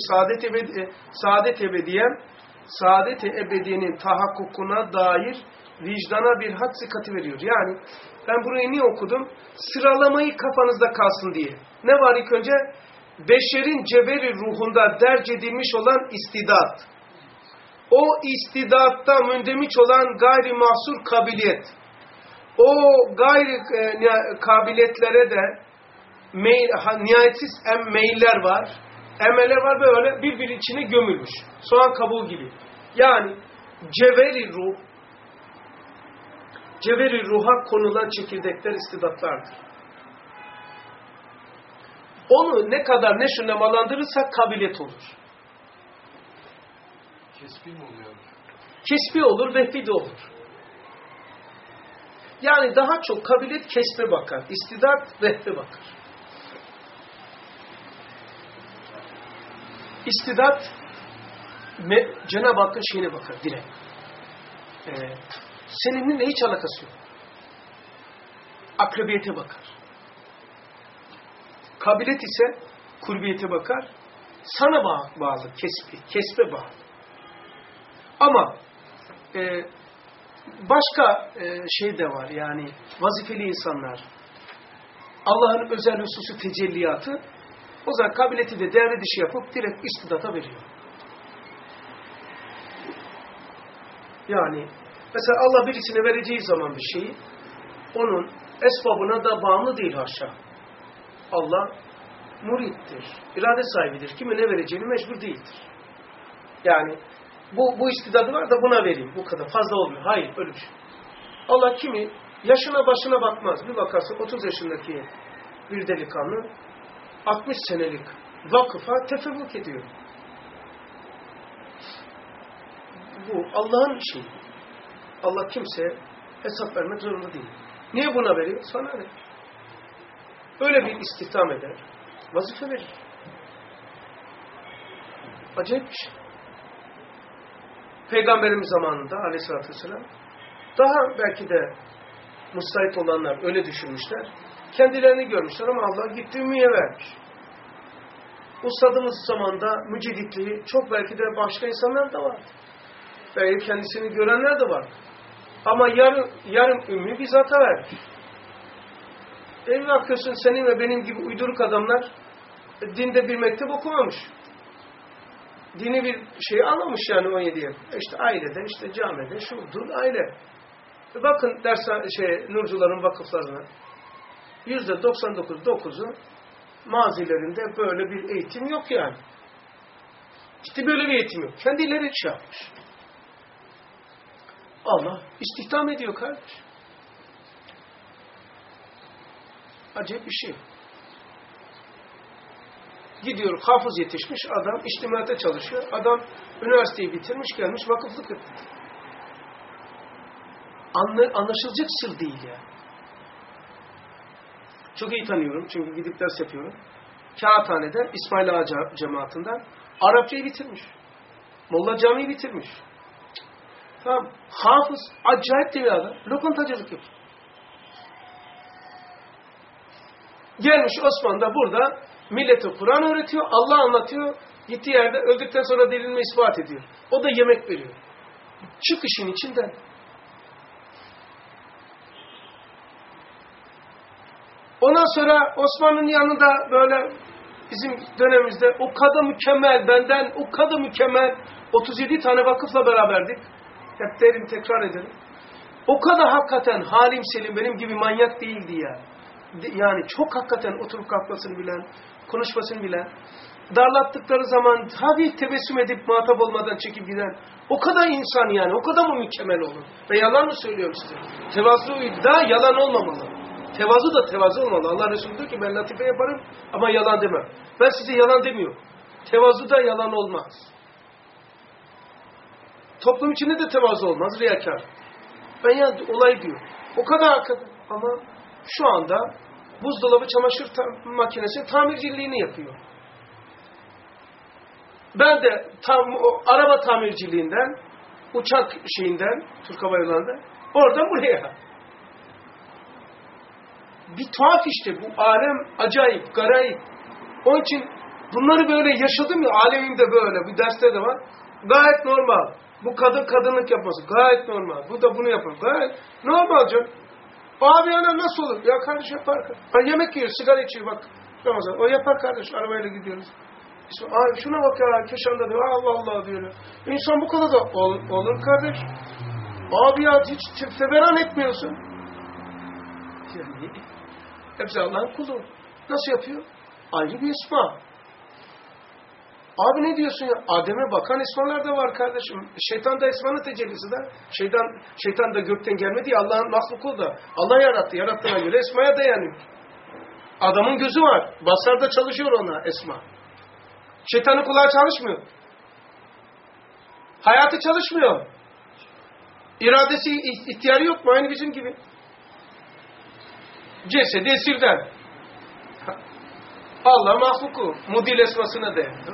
saadet-i ebediyenin tahakkukuna dair vicdana bir had sıkati veriyor. Yani ben burayı niye okudum? Sıralamayı kafanızda kalsın diye. Ne var ilk önce? Beşerin ceberi ruhunda derc edilmiş olan istidat. O istidatta mündemiş olan gayri mahsur kabiliyet. O gayri kabiliyetlere de nihayetsiz meyiller var. Emeller var, böyle birbiri içine gömülmüş. Soğan kabuğu gibi. Yani cevheri ruha konulan çekirdekler istidatlardır. Onu ne kadar nemalandırırsak kabiliyet olur. Kesbi mi oluyor? Kesbi olur, vehbi de olur. Yani daha çok kabiliyet kesbe bakar. İstidat vehbe bakar. İstidat Cenab-ı Hakk'ın şeyine bakar direkt. Seninle hiç alakası yok. Akrabiyete bakar. Kabiliyet ise kurbiyete bakar. Sana bağlı, kesbe bağlı. Ama başka şey de var, yani vazifeli insanlar. Allah'ın özel hususu tecelliyatı, o zaman kabiliyeti de devre dışı yapıp direkt istidata veriyor. Yani mesela Allah birisine vereceği zaman bir şeyi, onun esbabına da bağımlı değil haşa. Allah murittir, irade sahibidir. Kime ne vereceğini mecbur değildir. Yani bu istidadı var da buna vereyim, bu kadar fazla olmuyor. Hayır, öyle bir şey. Allah kimi yaşına başına bakmaz. Bir bakarsın 30 yaşındaki bir delikanlı 60 senelik vakıfa tefekkür ediyor. Bu Allah'ın şeyi. Allah kimseye hesap vermek zorunda değil. Niye buna veriyor? Sana ne? Öyle bir istihdam eder. Vazife verir. Acayip bir şey. Peygamberimiz zamanında aleyhissalatü vesselam daha belki de müstahit olanlar öyle düşünmüşler. Kendilerini görmüşler ama Allah gitti Ümmü'ye vermiş. Ustadımız zamanında müciditliği çok belki de başka insanlar da var. Belki kendisini görenler de var. Ama yarım ümmi bir zata vermiş. Bakıyorsun senin ve benim gibi uyduruk adamlar dinde bir mektep okumamış. Dini bir şey almamış yani 17'ye. İşte ailede, işte camide, şudur aile. Bakın Nurcuların vakıflarına. %99.9'u mazilerinde böyle bir eğitim yok yani. İşte böyle bir eğitim yok. Kendileri şey yapmış. Allah istihdam ediyor kardeş. Acayip bir şey. Gidiyor hafız yetişmiş adam, içtimaiyatta çalışıyor. Adam üniversiteyi bitirmiş gelmiş vakıflık etti. Anlaşılacak sır değil ya. Çok iyi tanıyorum çünkü gidip ders yapıyorum. Kağıthane'de İsmail Ağa cemaatinden Arapçayı bitirmiş. Molla Camii'yi bitirmiş. Tamam. Hafız acayip de bir adam. Lokantacılık yapıyor. Gelmiş Osmanlı'da burada millete Kur'an öğretiyor, Allah anlatıyor. Gittiği yerde öldükten sonra dirilme ispat ediyor. O da yemek veriyor. Çık işin içinden. Ondan sonra Osmanlı'nın yanında böyle bizim dönemimizde o kadar mükemmel, benden o kadar mükemmel 37 tane vakıfla beraberdik. Hep derim tekrar edelim. O kadar hakikaten halim selim benim gibi manyak değildi ya. Yani çok hakikaten oturup kalkmasını bilen, konuşmasını bilen, darlattıkları zaman tabii tebessüm edip muhatap olmadan çekip giden o kadar insan yani, o kadar mı mükemmel olur? Ve yalan mı söylüyorum size? Tevazu da yalan olmamalı. Tevazu da tevazu olmalı. Allah Resulü diyor ki ben latife yaparım ama yalan demem. Ben size yalan demiyorum. Tevazu da yalan olmaz. Toplum içinde de tevazu olmaz, riyakar. Ben ya olay diyor. O kadar hakikaten ama şu anda buzdolabı çamaşır makinesi tamirciliğini yapıyor. Ben de araba tamirciliğinden, uçak şeyinden, Türk Hava Yolları'nda, oradan buraya. Bir tuhaf işte bu alem acayip, garayip. Onun için bunları böyle yaşadım ya, alemimde böyle, bu derste de var. Gayet normal. Bu kadın kadınlık yapması gayet normal. Bu da bunu yapar. Gayet normal canım. Abi ana nasıl olur? Ya kardeş yapar. Ben yemek yiyor, sigara içiyor bak. Ramazan. O yapar kardeş. Arabayla gidiyoruz. Abi şuna bak ya. Keşan'da diyor. Allah Allah diyor. İnsan bu kadar da olur kardeş. Abi ya hiç feveran etmiyorsun. Yani, hepsi Allah'ın kulu. Nasıl yapıyor? Ayrı bir isma. Abi ne diyorsun ya? Adem'e bakan esmalar da var kardeşim. Şeytan da esmanın tecellisi de. Şeytan da gökten gelmedi ya, Allah'ın mahluku da. Allah yarattı. Yarattığına göre esmaya dayanıyor. Adamın gözü var. Basarda çalışıyor ona esma. Şeytanın kulağı çalışmıyor. Hayatı çalışmıyor. İradesi, ihtiyarı yok mu? Aynı bizim gibi. Cesedi esirden. Allah mahluku. Mudil esmasına dayanıyor.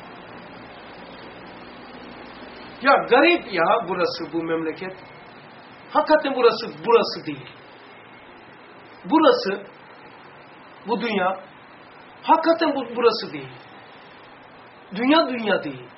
Ya garip ya burası, bu memleket. Hakikaten burası değil. Burası, bu dünya, hakikaten burası değil. Dünya değil.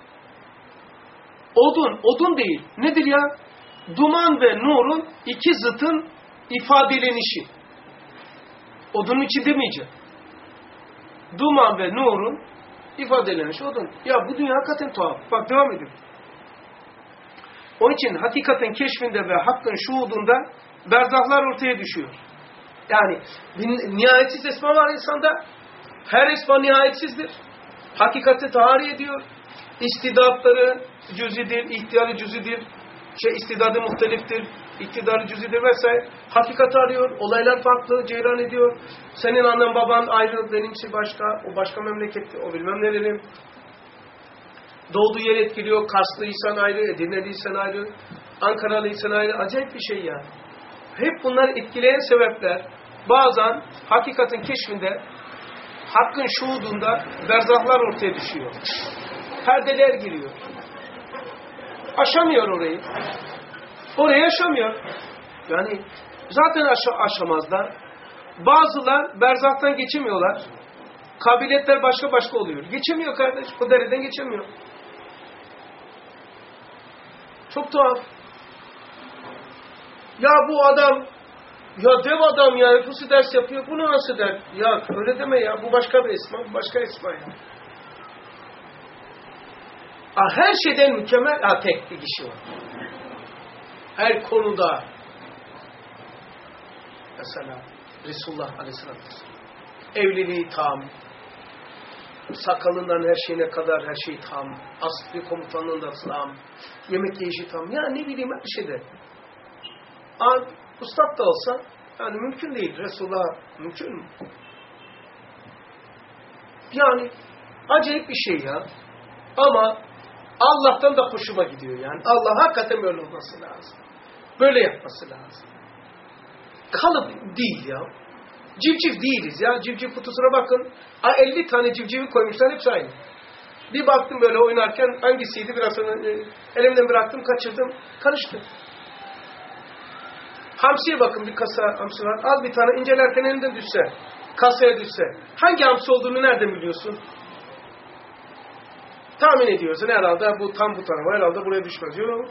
Odun değil. Nedir ya? Duman ve nurun iki zıtın ifadelenişi. Odunun içi demeyeceğim. Duman ve nurun ifadelenişi odun. Ya bu dünya hakikaten tuhaf. Bak devam edin. Onun için hakikatin keşfinde ve hakkın şuhudunda berzahlar ortaya düşüyor. Yani nihayetsiz esma var insanda. Her esma nihayetsizdir. Hakikati tahari ediyor. İstidatları cüzidir, ihtiyarı cüzidir. İstidadı muhteliftir, iktidarı cüzidir vesaire. Hakikati arıyor, olaylar farklı, ceyran ediyor. Senin annen baban ayrı, benimsi başka, o başka memlekette, o bilmem nelerim. Doğduğu yer etkiliyor. Karslıysan ayrı, Edirne'liysen ayrı, Ankaralıysan ayrı. Acayip bir şey ya. Hep bunlar etkileyen sebepler. Bazen hakikatin keşfinde, hakkın şuhudunda berzahlar ortaya düşüyor. Perdeler giriyor. Aşamıyor orayı. Orayı aşamıyor. Yani zaten aşamazlar. Bazılar berzahtan geçemiyorlar. Kabiliyetler başka başka oluyor. Geçemiyor kardeş. O dereden geçemiyor. Çok tuhaf. Ya bu adam, ya dev adam ya, nüfusu ders yapıyor, bunu nasıl der? Ya öyle deme ya, bu başka bir esma, bu başka esma ya. Her şeyden mükemmel, tek bir kişi var. Her konuda. Mesela Resulullah Aleyhisselatü Vesselam. Evliliği tam. Sakalından her şeyine kadar her şey tam. Asli komutanlığında tam. Yemek yiyişi tam. Ya ne bileyim her şeyde. Ustad da olsa yani mümkün değil. Resulullah mümkün mü? Yani acayip bir şey ya. Ama Allah'tan da hoşuma gidiyor yani. Allah hakikaten böyle olması lazım. Böyle yapması lazım. Kalıp değil ya. Civciv değiliz ya. Civciv kutusuna bakın. 50 tane civcivi koymuşlar, hepsi aynı. Bir baktım böyle oynarken hangisiydi, biraz sonra elimden bıraktım, kaçırdım, karıştı. Hamsiye bakın, bir kasa hamsi var. Al bir tane, incelerken elinden düşse, kasaya düşse. Hangi hamsi olduğunu nereden biliyorsun? Tahmin ediyorsun herhalde bu tam bu tarafa, herhalde buraya düşmez. Yok.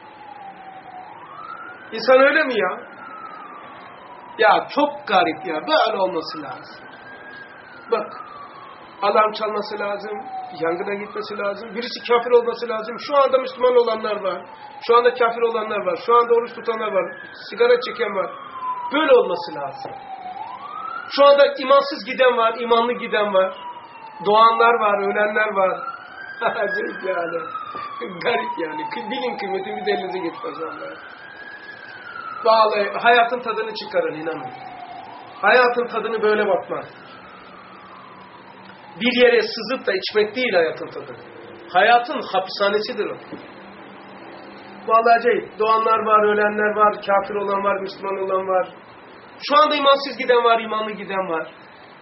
İnsan öyle mi ya? Ya çok garip ya. Böyle olması lazım. Bak. Alarm çalması lazım. Yangına gitmesi lazım. Birisi kafir olması lazım. Şu anda Müslüman olanlar var. Şu anda kafir olanlar var. Şu anda oruç tutanlar var. Sigara çeken var. Böyle olması lazım. Şu anda imansız giden var. İmanlı giden var. Doğanlar var. Ölenler var. Acayip yani. Garip yani. Bilin kıymetini de elinize geçmez vallahi. Vallahi hayatın tadını çıkarın, inanın. Hayatın tadını böyle bakmak. Bir yere sızıp da içmek değil hayatın tadı. Hayatın hapishanesidir o. Vallahi acayip. Doğanlar var, ölenler var, kafir olan var, Müslüman olan var. Şu anda imansız giden var, imanlı giden var.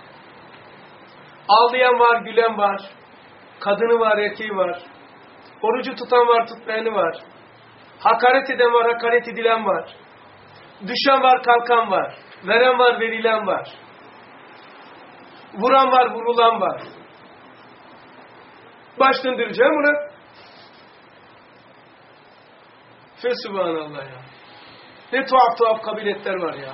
Ağlayan var, gülen var. Kadını var, erkeği var. Orucu tutan var, tutmayanı var. Hakaret eden var, hakaret edilen var. Düşen var, kalkan var. Veren var, verilen var. Vuran var, vurulan var. Baş döndüreceğim buna. Fesubhanallah ya. Ne tuhaf tuhaf kabiletler var ya.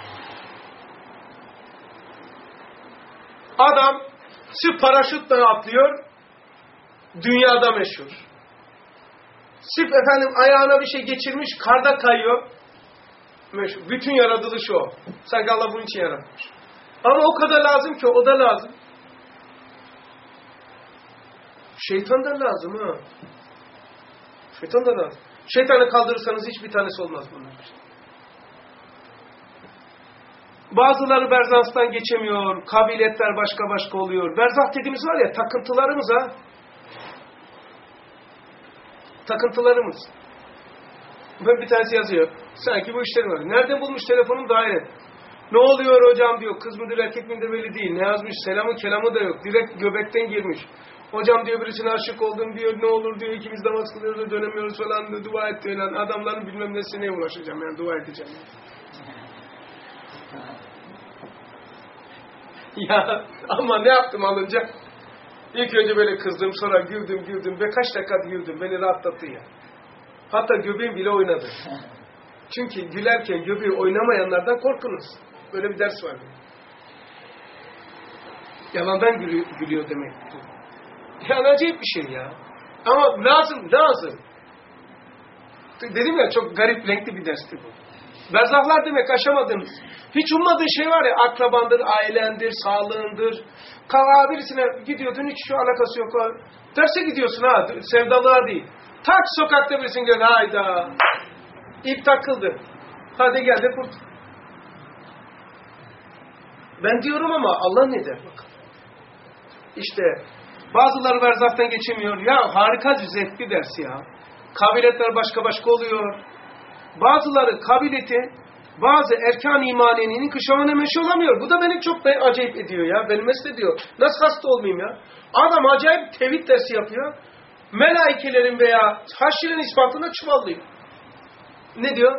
Adam sırf paraşütle atlıyor, dünyada meşhur. Sırf efendim ayağına bir şey geçirmiş, karda kayıyor, meşhur. Bütün yaratılışı o. Sanki Allah bunun için yaratmış. Ama o kadar lazım ki, o da lazım. Şeytan da lazım ha. Şeytan da lazım. Şeytanı kaldırırsanız hiçbir tanesi olmaz bunlar. Bazıları berzanstan geçemiyor. Kabiliyetler başka başka oluyor. Berzah dediğimiz var ya, takıntılarımız ha. Takıntılarımız. Ben bir tanesi yazıyor. Sanki bu işleri var. Nereden bulmuş telefonum daire? Ne oluyor hocam diyor. Kız mıdır erkek midir belli değil. Ne yazmış? Selamı kelamı da yok. Direkt göbekten girmiş. Hocam diyor birisine aşık oldum diyor. Ne olur diyor. İkimiz namaz kılıyoruz dönemiyoruz falan diyor. Dua et diyor. Lan adamların bilmem nesine ulaşacağım yani. Dua edeceğim. Ya ama ne yaptım alınca? İlk önce böyle kızdım, sonra güldüm. Ve kaç dakika güldüm. Beni rahatlattı ya. Hatta göbeğim bile oynadı. Çünkü gülerken göbeği oynamayanlardan korkunuz. Böyle bir ders var. Yalandan gülüyor demek. Yani acayip bir şey ya. Ama lazım. Dedim ya, çok garip, renkli bir dersti bu. Berzahlar demek aşamadınız. Hiç ummadığın şey var ya, akrabandır, ailendir, sağlığındır. Birisine gidiyordun, hiç şu alakası yok. Derse gidiyorsun ha, sevdalığa değil. Tak sokakta birisini gör, hayda. İp takıldı. Hadi gel de kurt. Ben diyorum ama Allah ne der bakalım. İşte bazıları berzahtan geçemiyor. Ya harika zevkli ders ya. Kabiliyetler başka başka oluyor. Bazıları kabiliyeti, bazı erkan-ı imaninin kışamına meşe olamıyor. Bu da beni çok acayip ediyor ya. Beni mest ediyor. Nasıl hasta olmayayım ya? Adam acayip tevhid dersi yapıyor. Melaikelerin veya haşirin ispatında çuvallıyor. Ne diyor?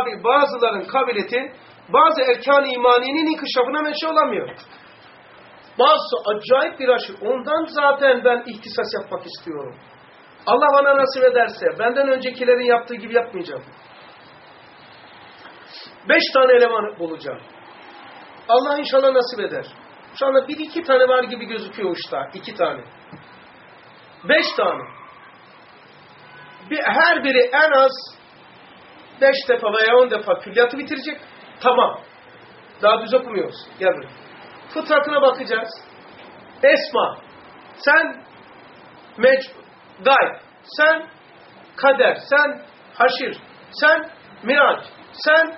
Bazıların kabiliyeti, bazı erkan-ı imaninin inkişafına meşe olamıyor. Bazısı acayip bir aşırı. Ondan zaten ben ihtisas yapmak istiyorum. Allah bana nasip ederse benden öncekilerin yaptığı gibi yapmayacağım. 5 tane eleman bulacağım. Allah inşallah nasip eder. Şu anda 1-2 tane var gibi gözüküyor uçta. 2 tane. 5 tane. Her biri en az 5 defa veya 10 defa külliyatı bitirecek. Tamam. Daha düz okumuyoruz. Gel buraya. Fıtratına bakacağız. Esma. Sen gayb. Sen kader. Sen haşir. Sen miraç. Sen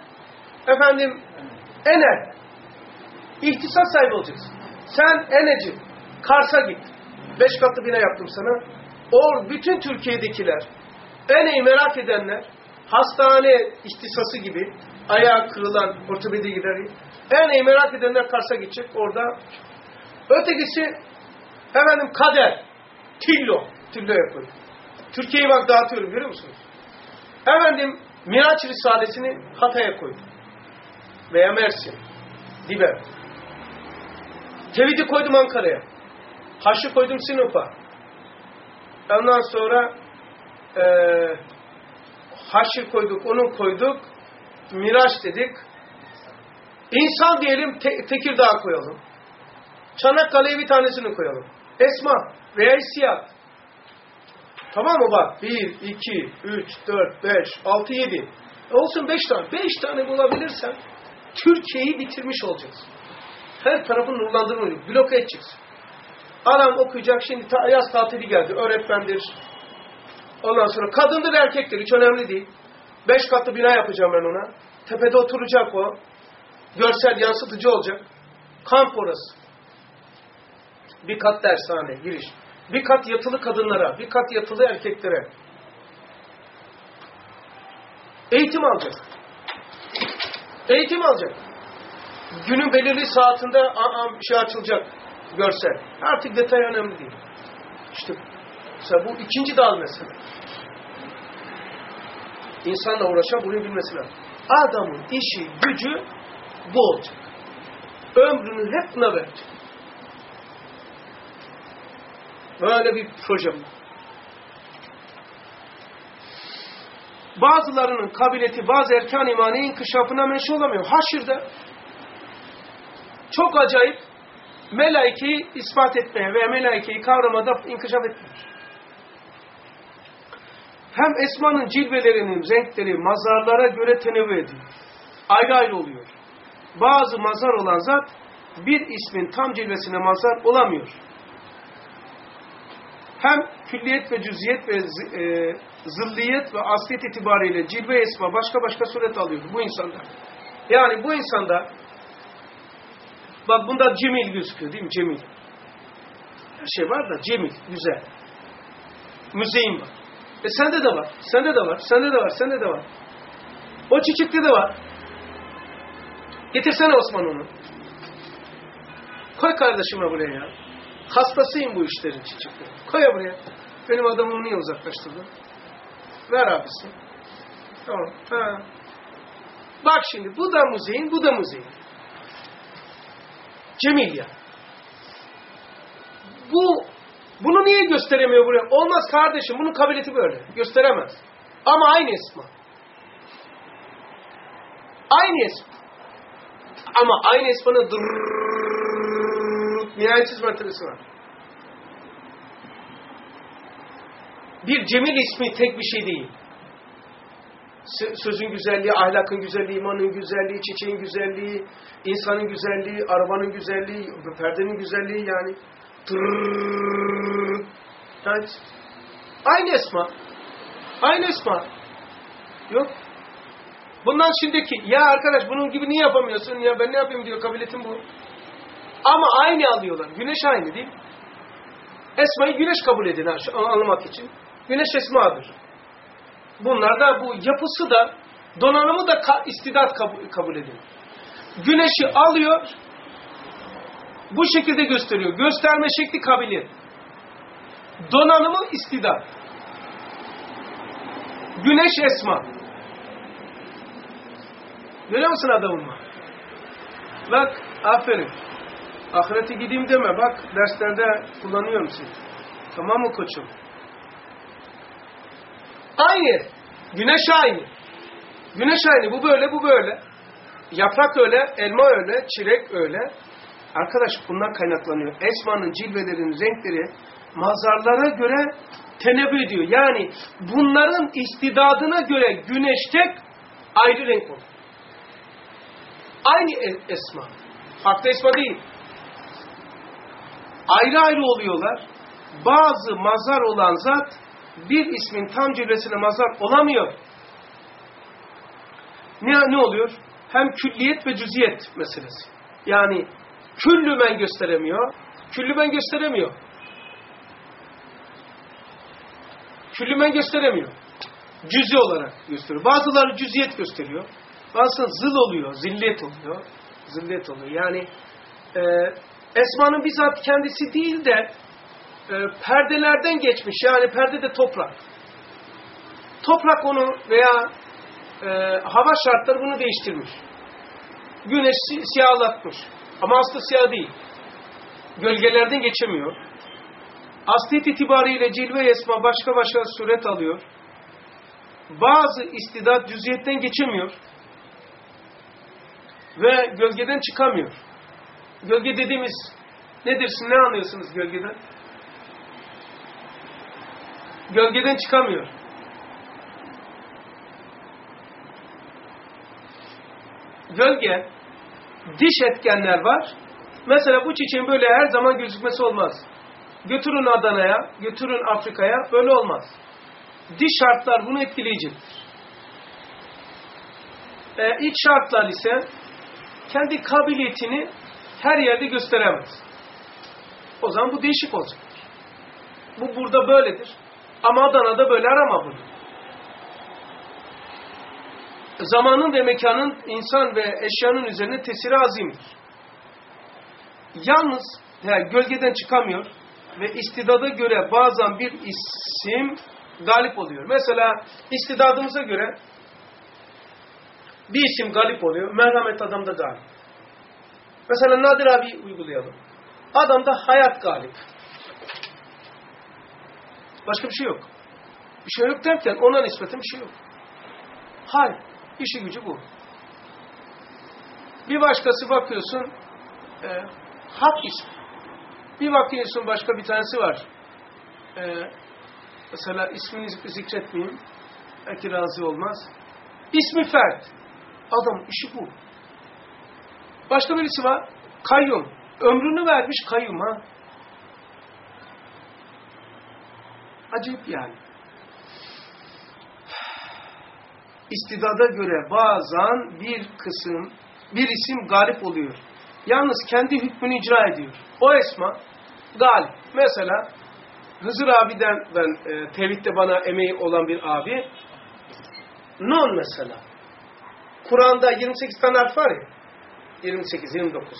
enel. İhtisas sahibi olacaksın. Sen eneci. Kars'a git. 5 katlı bina yaptım sana. Bütün Türkiye'dekiler, eneyi merak edenler, hastane ihtisası gibi, ayağı kırılan ortopedi gider. Eneyi merak edenler Kars'a gidecek. Orada. Ötekisi kader. Tillo yapıyor. Türkiye'yi bak dağıtıyorum, görüyor musunuz? Miraç Risalesini Hatay'a koydum. Veya Mersin. Diber. Tevhidi koydum Ankara'ya. Haşrı koydum Sinop'a. Ondan sonra haşrı koyduk, onu koyduk. Miraç dedik. İnsan diyelim Tekirdağ'a koyalım. Çanakkale'ye bir tanesini koyalım. Esma veya hissiyat. Tamam mı bak? 1, 2, 3, 4, 5, 6, 7. Olsun 5 tane. 5 tane bulabilirsen Türkiye'yi bitirmiş olacaksın. Her tarafın nurlandırma, bloke edeceksin. Adam okuyacak, şimdi yaz tatili geldi, öğretmendir. Ondan sonra kadındır, erkektir, hiç önemli değil. 5 katlı bina yapacağım ben ona. Tepede oturacak o. Görsel yansıtıcı olacak. Kamp orası. Bir kat dershane, giriş. Bir kat yatılı kadınlara, bir kat yatılı erkeklere. Eğitim alacak. Eğitim alacak. Günün belirli saatinde açılacak görsel. Artık detay önemli değil. İşte mesela bu ikinci dal mesela. İnsanla uğraşan bunu bilmesi lazım. Adamın işi, gücü bu olacak. Ömrünü hep buna verecek. Böyle bir projem. Bazılarının kabiliyeti bazı erkan imanı inkişafına meşhur olamıyor. Haşir'de çok acayip melaikeyi ispat etmeye veya melaikeyi kavramada inkişaf etmiyor. Hem esmanın cilvelerinin renkleri mazarlara göre tenevvü ediyor. Ayrı ayrı oluyor. Bazı mazar olan zat bir ismin tam cilvesine mazar olamıyor. Hem külliyet ve cüziyet ve zılliyet ve asliyet itibariyle cilve esma başka suret alıyor bu insanda. Yani bu insanda bak bunda cemil gözüküyor değil mi? Cemil. Her şey var da cemil, güzel. Müzeyim var. Sende de var. Sende de var. Sende de var. Sende de var. O çiçekte de var. Getirsene Osman onu. Koy kardeşime buraya ya. Hastasıyım bu işlerin çiçekleri. Koy buraya. Benim adamımı niye uzaklaştırdın? Ver abisi. Tamam. Ha. Bak şimdi bu da müzeyin, bu da müzeyin. Cemil ya. Bunu niye gösteremiyor buraya? Olmaz kardeşim. Bunun kabiliyeti böyle. Gösteremez. Ama aynı esma. Aynı esma. Ama aynı esmanın nihayetsiz mertebesi var. Bir cemil ismi tek bir şey değil. Sözün güzelliği, ahlakın güzelliği, imanın güzelliği, çiçeğin güzelliği, insanın güzelliği, arabanın güzelliği, perdenin güzelliği yani. Yani aynı esma. Aynı esma. Yok. Bundan şimdiki ya arkadaş bunun gibi niye yapamıyorsun ya ben ne yapayım diyor kabiliyetim bu. Ama aynı alıyorlar. Güneş aynı değil mi? Esmayı güneş kabul edin anlamak için. Güneş esmadır. Bunlar da bu yapısı da donanımı da istidat kabul edin. Güneşi alıyor bu şekilde gösteriyor. Gösterme şekli kabiliyet. Donanımı istidat. Güneş esma. Görüyor musun adamımı? Bak aferin. Ahirete gideyim deme. Bak derslerde kullanıyorum seni. Tamam mı koçum? Aynı. Güneş aynı. Güneş aynı. Bu böyle, bu böyle. Yaprak öyle, elma öyle, çilek öyle. Arkadaş bundan kaynaklanıyor. Esmanın cilvelerinin renkleri mazharlara göre tenebbü ediyor. Yani bunların istidadına göre güneş tek ayrı renk olur. Aynı esma. Farklı esma değil. Ayrı ayrı oluyorlar. Bazı mazhar olan zat bir ismin tam cilvesine mazhar olamıyor. Ne oluyor? Hem külliyet ve cüziyet meselesi. Yani küllümen gösteremiyor. Küllümen gösteremiyor. Küllümen gösteremiyor. Cüzi olarak gösteriyor. Bazıları cüziyet gösteriyor. Bazıları zıl oluyor. Zillet oluyor. Zillet oluyor. Yani esmanın bizzat kendisi değil de perdelerden geçmiş. Yani perde de toprak. Toprak onu veya hava şartları bunu değiştirmiş. Güneş siyahlatmış. Ama aslı siyah değil. Gölgelerden geçemiyor. Asliyet itibariyle cilve esma başka başka suret alıyor. Bazı istidat cüziyetten geçemiyor. Ve gölgeden çıkamıyor. Gölge dediğimiz nedir? Siz ne anlıyorsunuz gölgeden? Gölgeden çıkamıyor. Gölge, dış etkenler var. Mesela bu çiçeğin böyle her zaman gözükmesi olmaz. Götürün Adana'ya, götürün Afrika'ya, böyle olmaz. Dış şartlar bunu etkileyecektir. İç şartlar ise kendi kabiliyetini her yerde gösteremez. O zaman bu değişik olacaktır. Bu burada böyledir. Ama Adana'da böyle arama bunu. Zamanın ve mekanın insan ve eşyanın üzerine tesiri azimdir. Yalnız gölgeden çıkamıyor ve istidada göre bazen bir isim galip oluyor. Mesela istidadımıza göre bir isim galip oluyor. Merhamet adamda galip. Mesela Nadir abi uygulayalım. Adamda hayat galip. Başka bir şey yok. Bir şey yok derken ona nispeten bir şey yok. Hal. İşi gücü bu. Bir başkası bakıyorsun hak ismi. Bir bakıyorsun başka bir tanesi var. Mesela ismini zikretmeyeyim. Belki razı olmaz. İsmi fert. Adam işi bu. Başka birisi var. Kayyum. Ömrünü vermiş kayyum ha. Acayip yani. İstidada göre bazen bir isim galip oluyor. Yalnız kendi hükmünü icra ediyor. O esma galip. Mesela Hızır abiden ben tevhidde bana emeği olan bir abi. Nun mesela. Kur'an'da 28 tane harf var ya. 28, 29.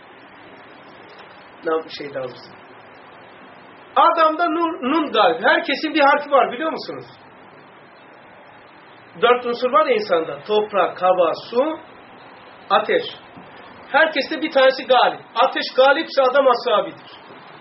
Ne bir şey daha olsun. Adamda nun galip. Herkesin bir harfi var biliyor musunuz? 4 unsur var ya insanda. Toprak, hava, su, ateş. Herkeste bir tanesi galip. Ateş galipse adam asabidir.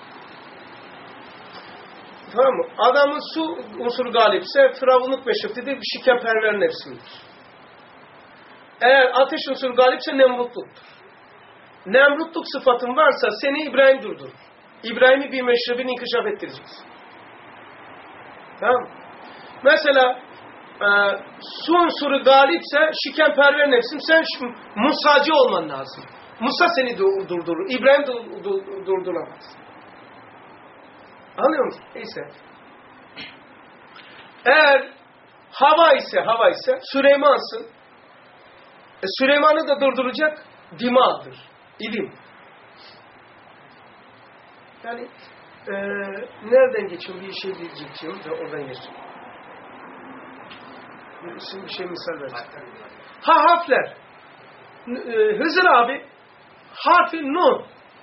Tamam mı? Adamın su unsuru galipse firavunluk meşreftidir, şikenperver nefsindir. Eğer ateş unsuru galipse nemrutluktur. Nemrutluk sıfatın varsa seni İbrahim durdurur. İbrahim'i bir meşrebini inkişaf ettireceksin. Tamam mı? Mesela su unsuru galipse şikenperver nefsim, sen Musacı olman lazım. Musa seni durdurur. İbrahim durduramaz. Anlıyor musun? Neyse. Eğer hava ise Süleyman'sın. Süleyman'ı da durduracak dimağdır. İlim. Yani nereden geçiyorum? Bir şey diyeceğim de oradan geçiyorum. Bir şey misal vereceğim. Harfler. Hızır abi harfi nun.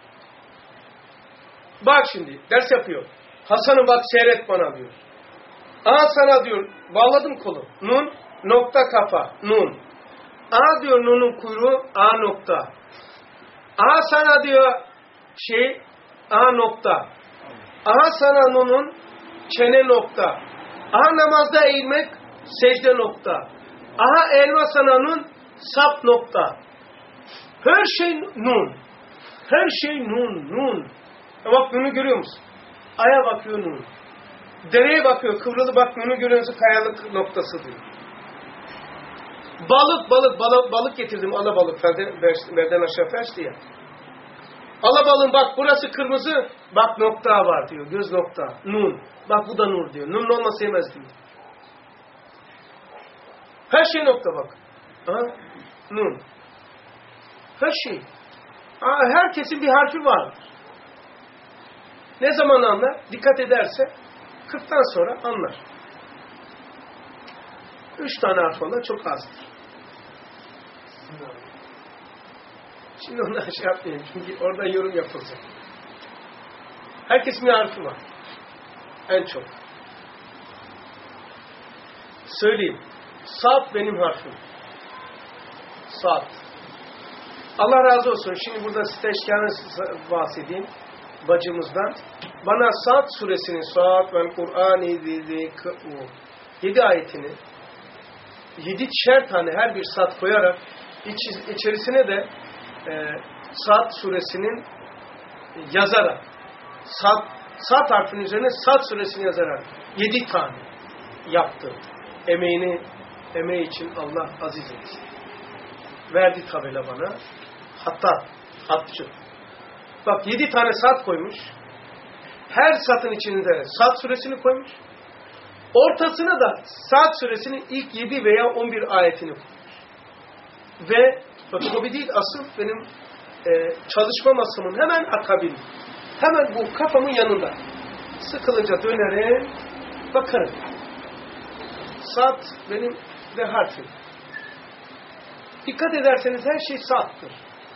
Bak şimdi ders yapıyor. Hasan'ım bak seyret bana diyor. Aa sana diyor bağladım kolu. Nun nokta kafa. Nun. Aa diyor nunun kuyruğu A nokta. Aa sana diyor aha nokta. Aha sana nunun çene nokta. Aha namazda eğilmek secde nokta. Aha elma sana nun sap nokta. Her şey nun. Her şey nun. Bak nunu görüyor musun? Aya bakıyor nun. Dereye bakıyor, kıvrılı bak nunu görüyor musun? Kayalık noktası diyor. Balık getirdim, alabalık. Verden aşağı felçti ya. Alabalığın bak burası kırmızı, bak nokta var diyor, göz nokta, nun. Bak bu da nur diyor, nun olmasa yemez diyor. Her şey nokta bak. Ha? Nun. Her şey. Herkesin bir harfi var. Ne zaman anlar? Dikkat ederse 40'tan sonra anlar. 3 tane harf olan çok azdır. Şimdi ondan şey yapmayayım çünkü orada yorum yapılacak. Herkesin bir harfi var. En çok. Söyleyeyim. Sad benim harfim. Sad. Allah razı olsun. Şimdi burada Steşkan'a bahsedeyim. Bacımızdan. Bana Sad suresinin Sad vel Kur'an-ı 7 ayetini 7'şer tane her bir sad koyarak içerisine de Sad suresinin yazarak Sad harfinin üzerine Sad suresini yazarak 7 tane yaptı. Emeği için Allah aziz etsin. Verdi tabela bana. Hatçı. Bak 7 tane Sad koymuş. Her satın içinde Sad suresini koymuş. Ortasına da Sad suresinin ilk 7 veya 11 ayetini koymuş. Ve fotokopi değil asıl benim çalışma masamın hemen akabinde. Hemen bu kafamın yanında. Sıkılınca dönerim, bakarım. Sad benim de harfim. Dikkat ederseniz her şey Sad'dır.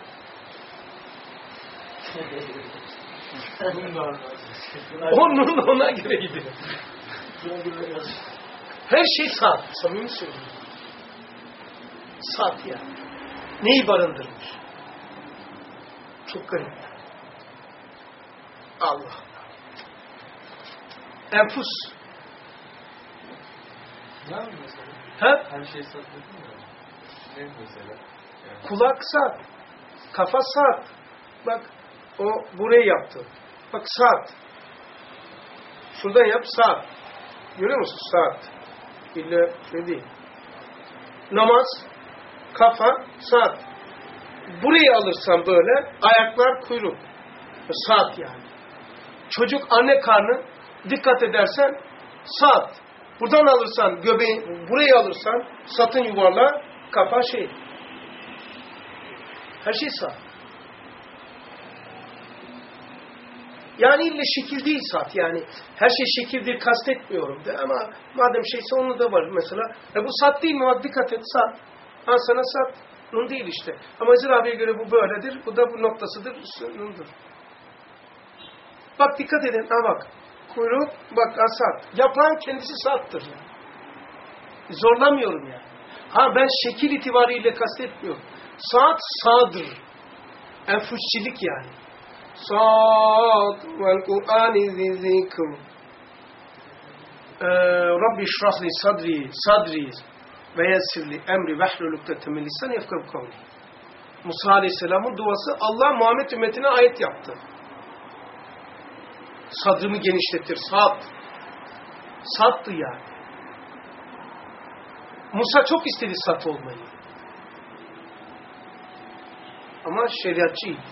Onun ona göre gidiyor. Her şey Sad. Samimi söylüyorum. Sad yani. Neyi barındırmış? Çok garip. Allah. Enfus. Ne mi mesela? Ha? Her şey satılır mı? Ne mesela? Yani. Kulak Sad. Kafa Sad. Bak o burayı yaptı. Bak Sad. Şuradan yap Sad. Görüyor musun? Sad. İlle şey değil. Namaz, kafa, Sad. Burayı alırsan böyle ayaklar kuyruk. Sad yani. Çocuk anne karnı dikkat edersen Sad. Buradan alırsan göbeği, burayı alırsan satın yuvarla, kafa şey. Her şey Sad. Yani ille şekil değil Sad. Yani her şey şekildir kastetmiyorum de ama madem şeyse onu da var mesela. Bu Sad değil mi? Bak dikkat et Sad. Sana Sad. Nun değil işte. Ama Zir abiye göre bu böyledir. Bu da bu noktasıdır. Nundur. Bak dikkat edin. Bak. Kuyruk. Bak Sad. Yapan kendisi Sad'tır. Yani. Zorlamıyorum yani. Ben şekil itibariyle kastetmiyorum. Sad Sad'dır. Enfusçilik yani. Sad vel Kur'an-ı zikr. Rabbi şrahli sadri ve yessirli emri vehlul ukdeten min lisani yefkahu kavli. Musa Aleyhisselam'ın duası Allah Muhammed ümmetine ayet yaptı. Sadrımı genişletir. Sad'tı yani. Musa çok istedi Sad olmayı. Ama şeriatçıydı.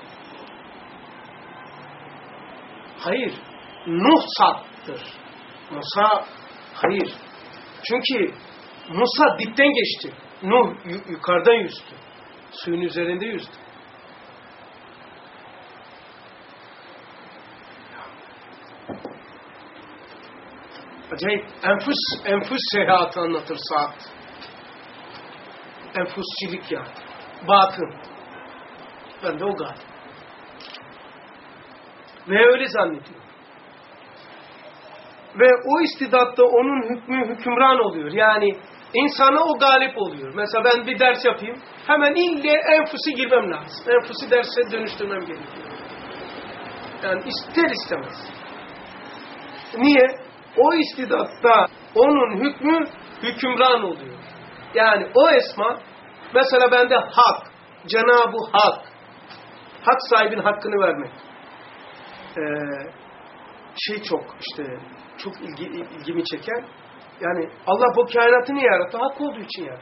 Hayır. Nuh Sad'tır. Musa hayır. Çünkü Musa dipten geçti. Nuh yukarıdan yüzdü. Suyun üzerinde yüzdü. Acayip. Enfus seyahatı anlatır Sad. Enfusçilik yani. Batın. Ben de o galiba. Ve öyle zannediyor. Ve o istidatta onun hükümran oluyor. Yani insana o galip oluyor. Mesela ben bir ders yapayım. Hemen ille enfusi girmem lazım. Enfusi derse dönüştürmem gerekiyor. Yani ister istemez. Niye? O istidatta onun hükmü hükümran oluyor. Yani o esma, mesela bende hak, Cenab-ı Hak, hak sahibinin hakkını vermek. Çok işte, çok ilgimi çeken, yani Allah bu kainatı niye yarattı? Hak olduğu için yarattı.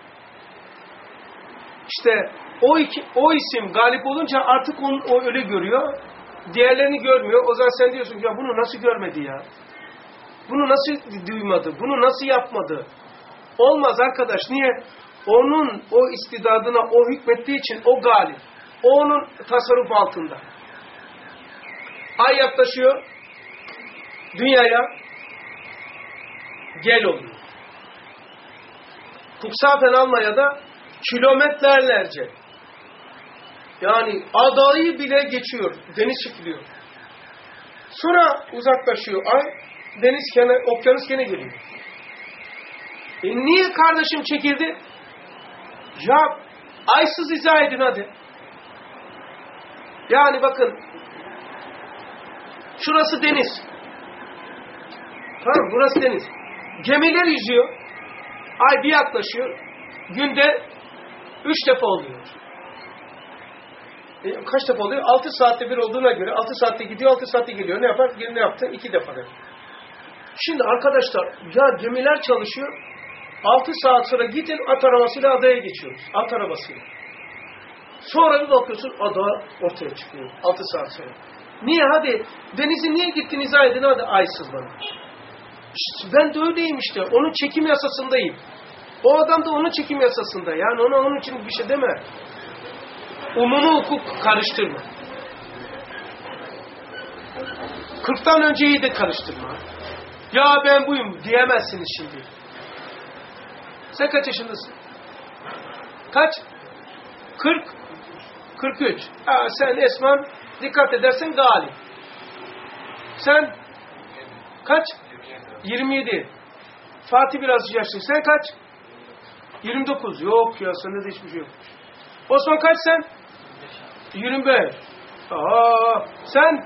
İşte o isim galip olunca artık o öyle görüyor, diğerlerini görmüyor. O zaman sen diyorsun ya bunu nasıl görmedi ya? Bunu nasıl duymadı? Bunu nasıl yapmadı? Olmaz arkadaş. Niye? Onun o istidadına o hükmettiği için o galip. O onun tasarruf altında. Ay yaklaşıyor. Dünyaya gel oluyor. Kuksafen Almanya'da kilometrelerce, yani adayı bile geçiyor. Deniz çekiliyor. Sonra uzaklaşıyor ay. Okyanus gene geliyor. Niye kardeşim çekildi? Ya aysız izah edin hadi. Yani bakın, şurası deniz. Tamam, burası deniz. Gemiler yüzüyor. Ay bir yaklaşıyor. Günde 3 defa oluyor. Kaç defa oluyor? 6 saatte bir olduğuna göre 6 saatte gidiyor, 6 saatte geliyor. Ne yapar? Ne yaptı? 2 defa. Şimdi arkadaşlar, ya gemiler çalışıyor. 6 saat sonra gidin at arabasıyla adaya geçiyoruz. At arabasıyla. Sonra bir bakıyorsun ada ortaya çıkıyor. 6 saat sonra. Niye? Hadi denize niye gittin izah edin hadi aysız bana. İşte ben de öyleyim işte. Onun çekim yasasındayım. O adam da onun çekim yasasında. Yani ona onun için bir şey deme. Umumi hukuk karıştırma. 40'tan önceyi de karıştırma. Ya ben buyum diyemezsiniz şimdi. Sen kaç yaşındasın? Kaç? 40? 43. Sen Esman dikkat edersen galip. Sen kaç? 27. Fatih biraz yaşlı. Sen kaç? 29. Yok ya, sende de hiçbir şey yok. Osman kaç sen? 25. Sen?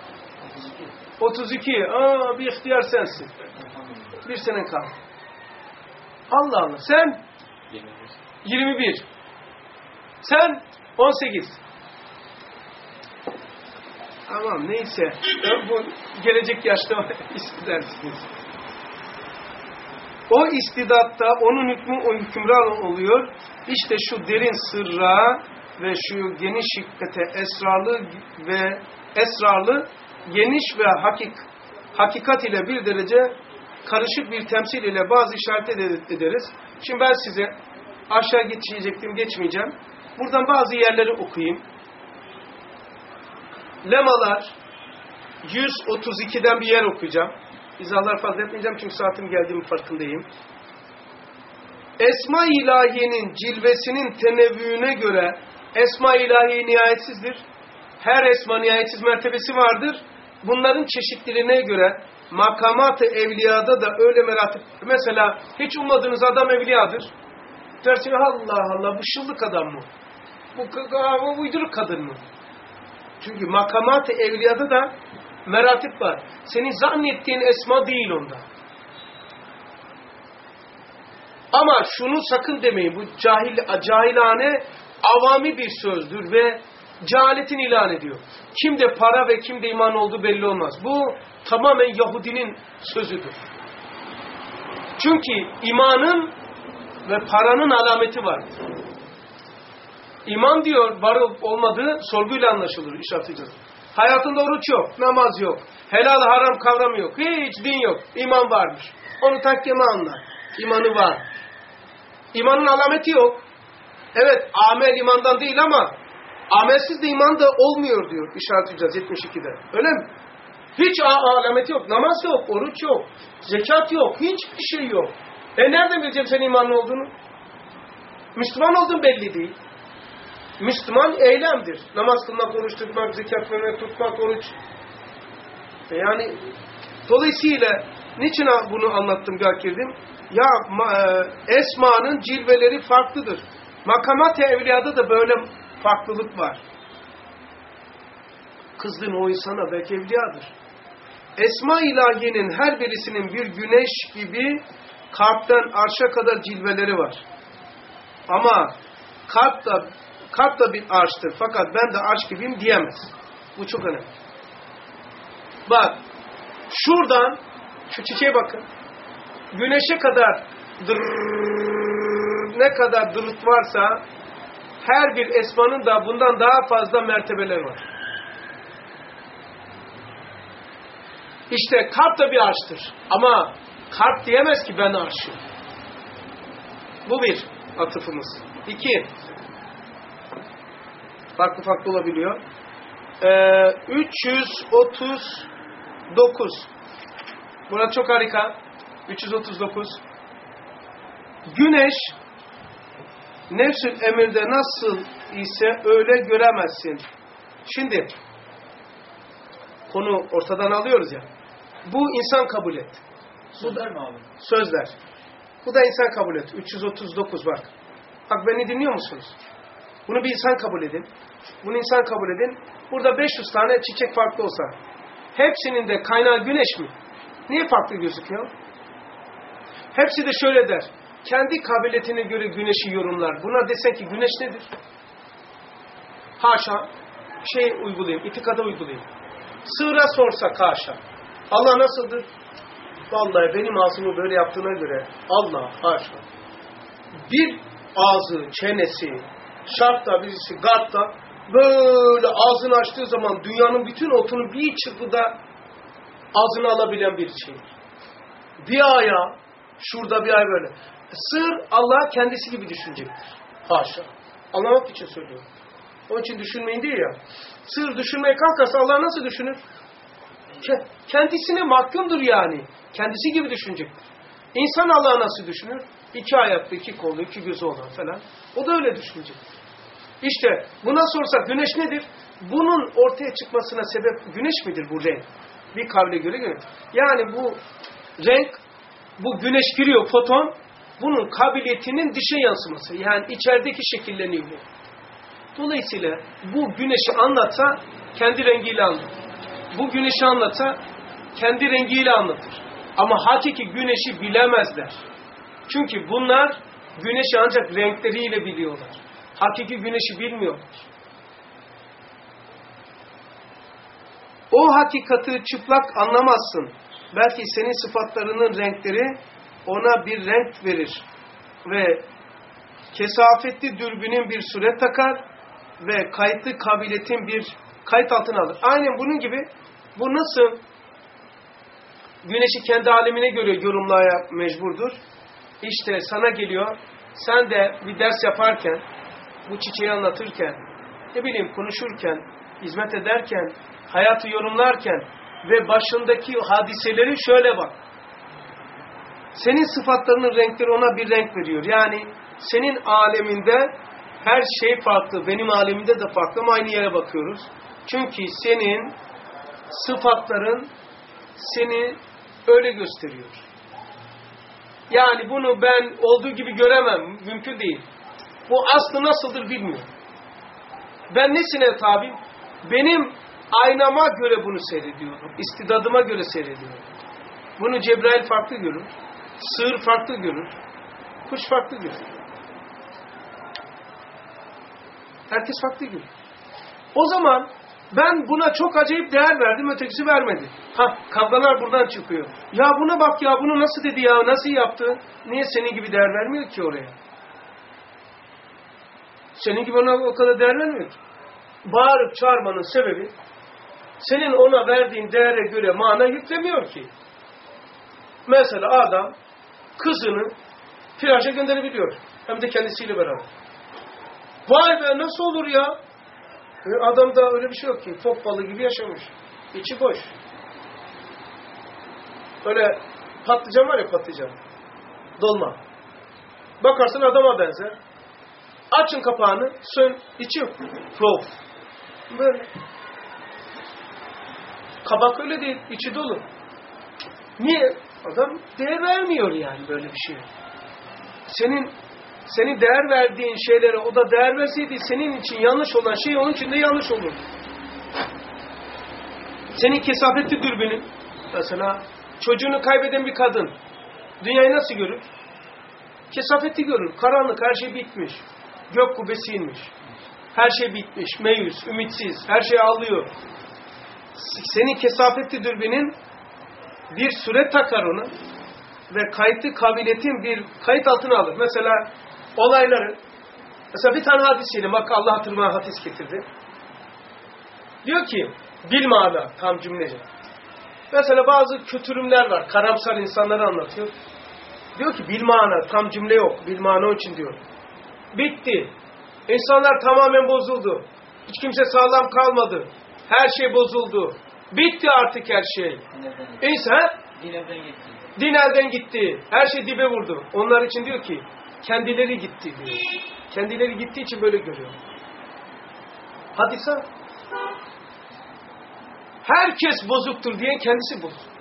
32. Bir ihtiyar sensin. Bir senen kaldı. Allah Allah. Sen? 21. Sen? 18. Tamam neyse. Bu gelecek yaşta istersiniz. O istidatta onun hükmü o hükümran oluyor. İşte şu derin sırra ve şu geniş hikmete esrarlı geniş ve hakikat ile bir derece karışık bir temsil ile bazı işaret ederiz. Şimdi ben size aşağı geçmeyeceğim. Buradan bazı yerleri okuyayım. Lemalar 132'den bir yer okuyacağım. İzahlar fazla etmeyeceğim çünkü saatim geldiğinin farkındayım. Esma-i İlahiye'nin cilvesinin tenevvüğüne göre Esma-i İlahiye nihayetsizdir. Her esma nihayetsiz mertebesi vardır. Bunların çeşitliliğine göre makamat-ı evliyada da öyle meratip. Mesela hiç ummadığınız adam evliyadır. Dersin Allah Allah bu şıllık adam mı? Bu uyduruk kadın mı? Çünkü makamat-ı evliyada da meratip var. Senin zannettiğin esma değil onda. Ama şunu sakın demeyin. Bu cahilane avami bir sözdür ve cehaletin ilan ediyor. Kimde para ve kimde iman olduğu belli olmaz. Bu tamamen Yahudinin sözüdür. Çünkü imanın ve paranın alameti vardır. İman diyor var olmadığı sorguyla anlaşılır, işareteceğiz. Hayatında oruç yok, namaz yok, helal haram kavramı yok, hiç din yok, iman varmış. Onu takkeme anlar, imanı var. İmanın alameti yok. Evet, amel imandan değil ama amelsiz de iman da olmuyor diyor, işareteceğiz 72'de. Öyle mi? Hiç alameti yok, namaz yok, oruç yok, zekat yok, hiçbir şey yok. Nereden bileceğim senin imanlı olduğunu? Müslüman olduğun belli değil. Müslüman eylemdir. Namaz kılmak, oruç tutmak, zekat vermek, tutmak, oruç. Yani dolayısıyla niçin bunu anlattım, girdim? Ya esmanın cilveleri farklıdır. Makamat-ı evliyada da böyle farklılık var. kızdığın o insana belki evliyadır. Esma ilahiyenin her birisinin bir güneş gibi kalpten arşa kadar cilveleri var. Ama kalp da bir arştır. Fakat ben de arş gibiyim diyemez. Bu çok önemli. Bak, şuradan şu çiçeğe bakın. Güneşe kadar ne kadar dırıt varsa her bir esmanın da bundan daha fazla mertebeleri var. İşte kalp da bir arştır. Ama kalp diyemez ki ben arşım. Bu bir atıfımız. 2. Farklı farklı olabiliyor. 339. Burası çok harika. 339. Güneş nefsül emirde nasıl ise öyle göremezsin. Şimdi konu ortadan alıyoruz ya. Bu insan kabul et. Sözler mi abi? Sözler. Bu da insan kabul et. 339 bak. Bak beni dinliyor musunuz? Bunu bir insan kabul edin. Bunu insan kabul edin. Burada 500 tane çiçek farklı olsa. Hepsinin de kaynağı güneş mi? Niye farklı gözüküyor? Hepsi de şöyle der. Kendi kabiliyetine göre güneşi yorumlar. Buna desen ki güneş nedir? Haşa. Uygulayayım. İtikada uygulayayım. Sığıra sorsak haşa. Allah nasıldır? Vallahi benim ağzımı böyle yaptığına göre Allah haşa. Bir ağzı, çenesi, şartta birisi gatta böyle ağzını açtığı zaman dünyanın bütün otunu bir çırpıda ağzına alabilen bir şey. Bir aya, şurada bir ay böyle. Sığır Allah kendisi gibi düşünecektir. Haşa. Anlamak için söylüyorum. Onun için düşünmeyin değil ya. Sığır düşünmeye kalkarsa Allah nasıl düşünür? Kendisine mahkumdur yani. Kendisi gibi düşünecektir. İnsan Allah'ı nasıl düşünür? 2 ayaklı, 2 kollu, 2 gözü olan falan. O da öyle düşünecektir. İşte buna sorsak güneş nedir? Bunun ortaya çıkmasına sebep güneş midir bu renk? Bir kavle göre güneş. Yani bu renk, bu güneş giriyor foton, bunun kabiliyetinin dışa yansıması. Yani içerideki şekilleniyor. Dolayısıyla bu güneşi anlatsa kendi rengiyle anlatır. Bu güneşi anlatsa kendi rengiyle anlatır. Ama hakiki güneşi bilemezler. Çünkü bunlar güneşi ancak renkleriyle biliyorlar. Hakiki güneşi bilmiyorlar. O hakikati çıplak anlamazsın. Belki senin sıfatlarının renkleri ona bir renk verir. Ve kesafetli dürbünün bir suret takar ve kayıtlı kabiliyetin bir kayıt altına alır. Aynen bunun gibi bu nasıl güneşi kendi alemine göre yorumlamaya mecburdur. İşte sana geliyor, sen de bir ders yaparken, bu çiçeği anlatırken, ne bileyim konuşurken, hizmet ederken, hayatı yorumlarken ve başındaki hadiseleri şöyle bak. Senin sıfatlarının renkleri ona bir renk veriyor. Yani senin aleminde her şey farklı, benim alemimde de farklı ama aynı yere bakıyoruz. Çünkü senin sıfatların seni öyle gösteriyor. Yani bunu ben olduğu gibi göremem, mümkün değil. Bu aslı nasıldır bilmiyorum. Ben nesine tabiyim? Benim aynama göre bunu seyrediyorum. İstidadıma göre seyrediyorum. Bunu Cebrail farklı görür. Sığır farklı görür. Kuş farklı görür. Herkes farklı görür. O zaman ben buna çok acayip değer verdim, ötekisi vermedi. Kavgalar buradan çıkıyor. Ya buna bak ya, bunu nasıl dedi ya, nasıl yaptı? Niye senin gibi değer vermiyor ki oraya? Senin gibi ona o kadar değer vermiyor ki. Bağırıp çağırmanın sebebi, senin ona verdiğin değere göre mana yüklemiyor ki. Mesela adam kızını plaja gönderebiliyor. Hem de kendisiyle beraber. Vay be, nasıl olur ya? Adamda öyle bir şey yok ki. Fok balığı gibi yaşamış. İçi boş. Öyle patlıcan var ya, patlıcan. Dolma. Bakarsın adama benzer. Açın kapağını, sön, içi yok. Prof. Böyle. Kabak öyle değil, içi dolu. Niye? Adam değer vermiyor yani böyle bir şeye. Senin değer verdiğin şeylere o da değer verseydi senin için yanlış olan şey onun için de yanlış olur. Senin kesafetli dürbünün, mesela çocuğunu kaybeden bir kadın dünyayı nasıl görür? Kesafetli görür. Karanlık, her şey bitmiş. Gök kubbesi inmiş. Her şey bitmiş. Meyus, ümitsiz. Her şey ağlıyor. Senin kesafetli dürbünün bir süre takar ona ve kayıtlı kabiliyetin bir kayıt altına alır. Mesela olayları, mesela bir tane hadisiyle, bak Allah hatırına hadis getirdi. Diyor ki, bilmana tam cümlece. Mesela bazı kötürümler var, karamsar insanları anlatıyor. Diyor ki bilmana tam cümle yok, bilmana için diyor. Bitti. İnsanlar tamamen bozuldu. Hiç kimse sağlam kalmadı. Her şey bozuldu. Bitti artık her şey. İnsan din elden gitti. Her şey dibe vurdu. Onlar için diyor ki kendileri gitti diyor. Kendileri gittiği için böyle görüyor. Hadise. Herkes bozuktur diye kendisi bozuk.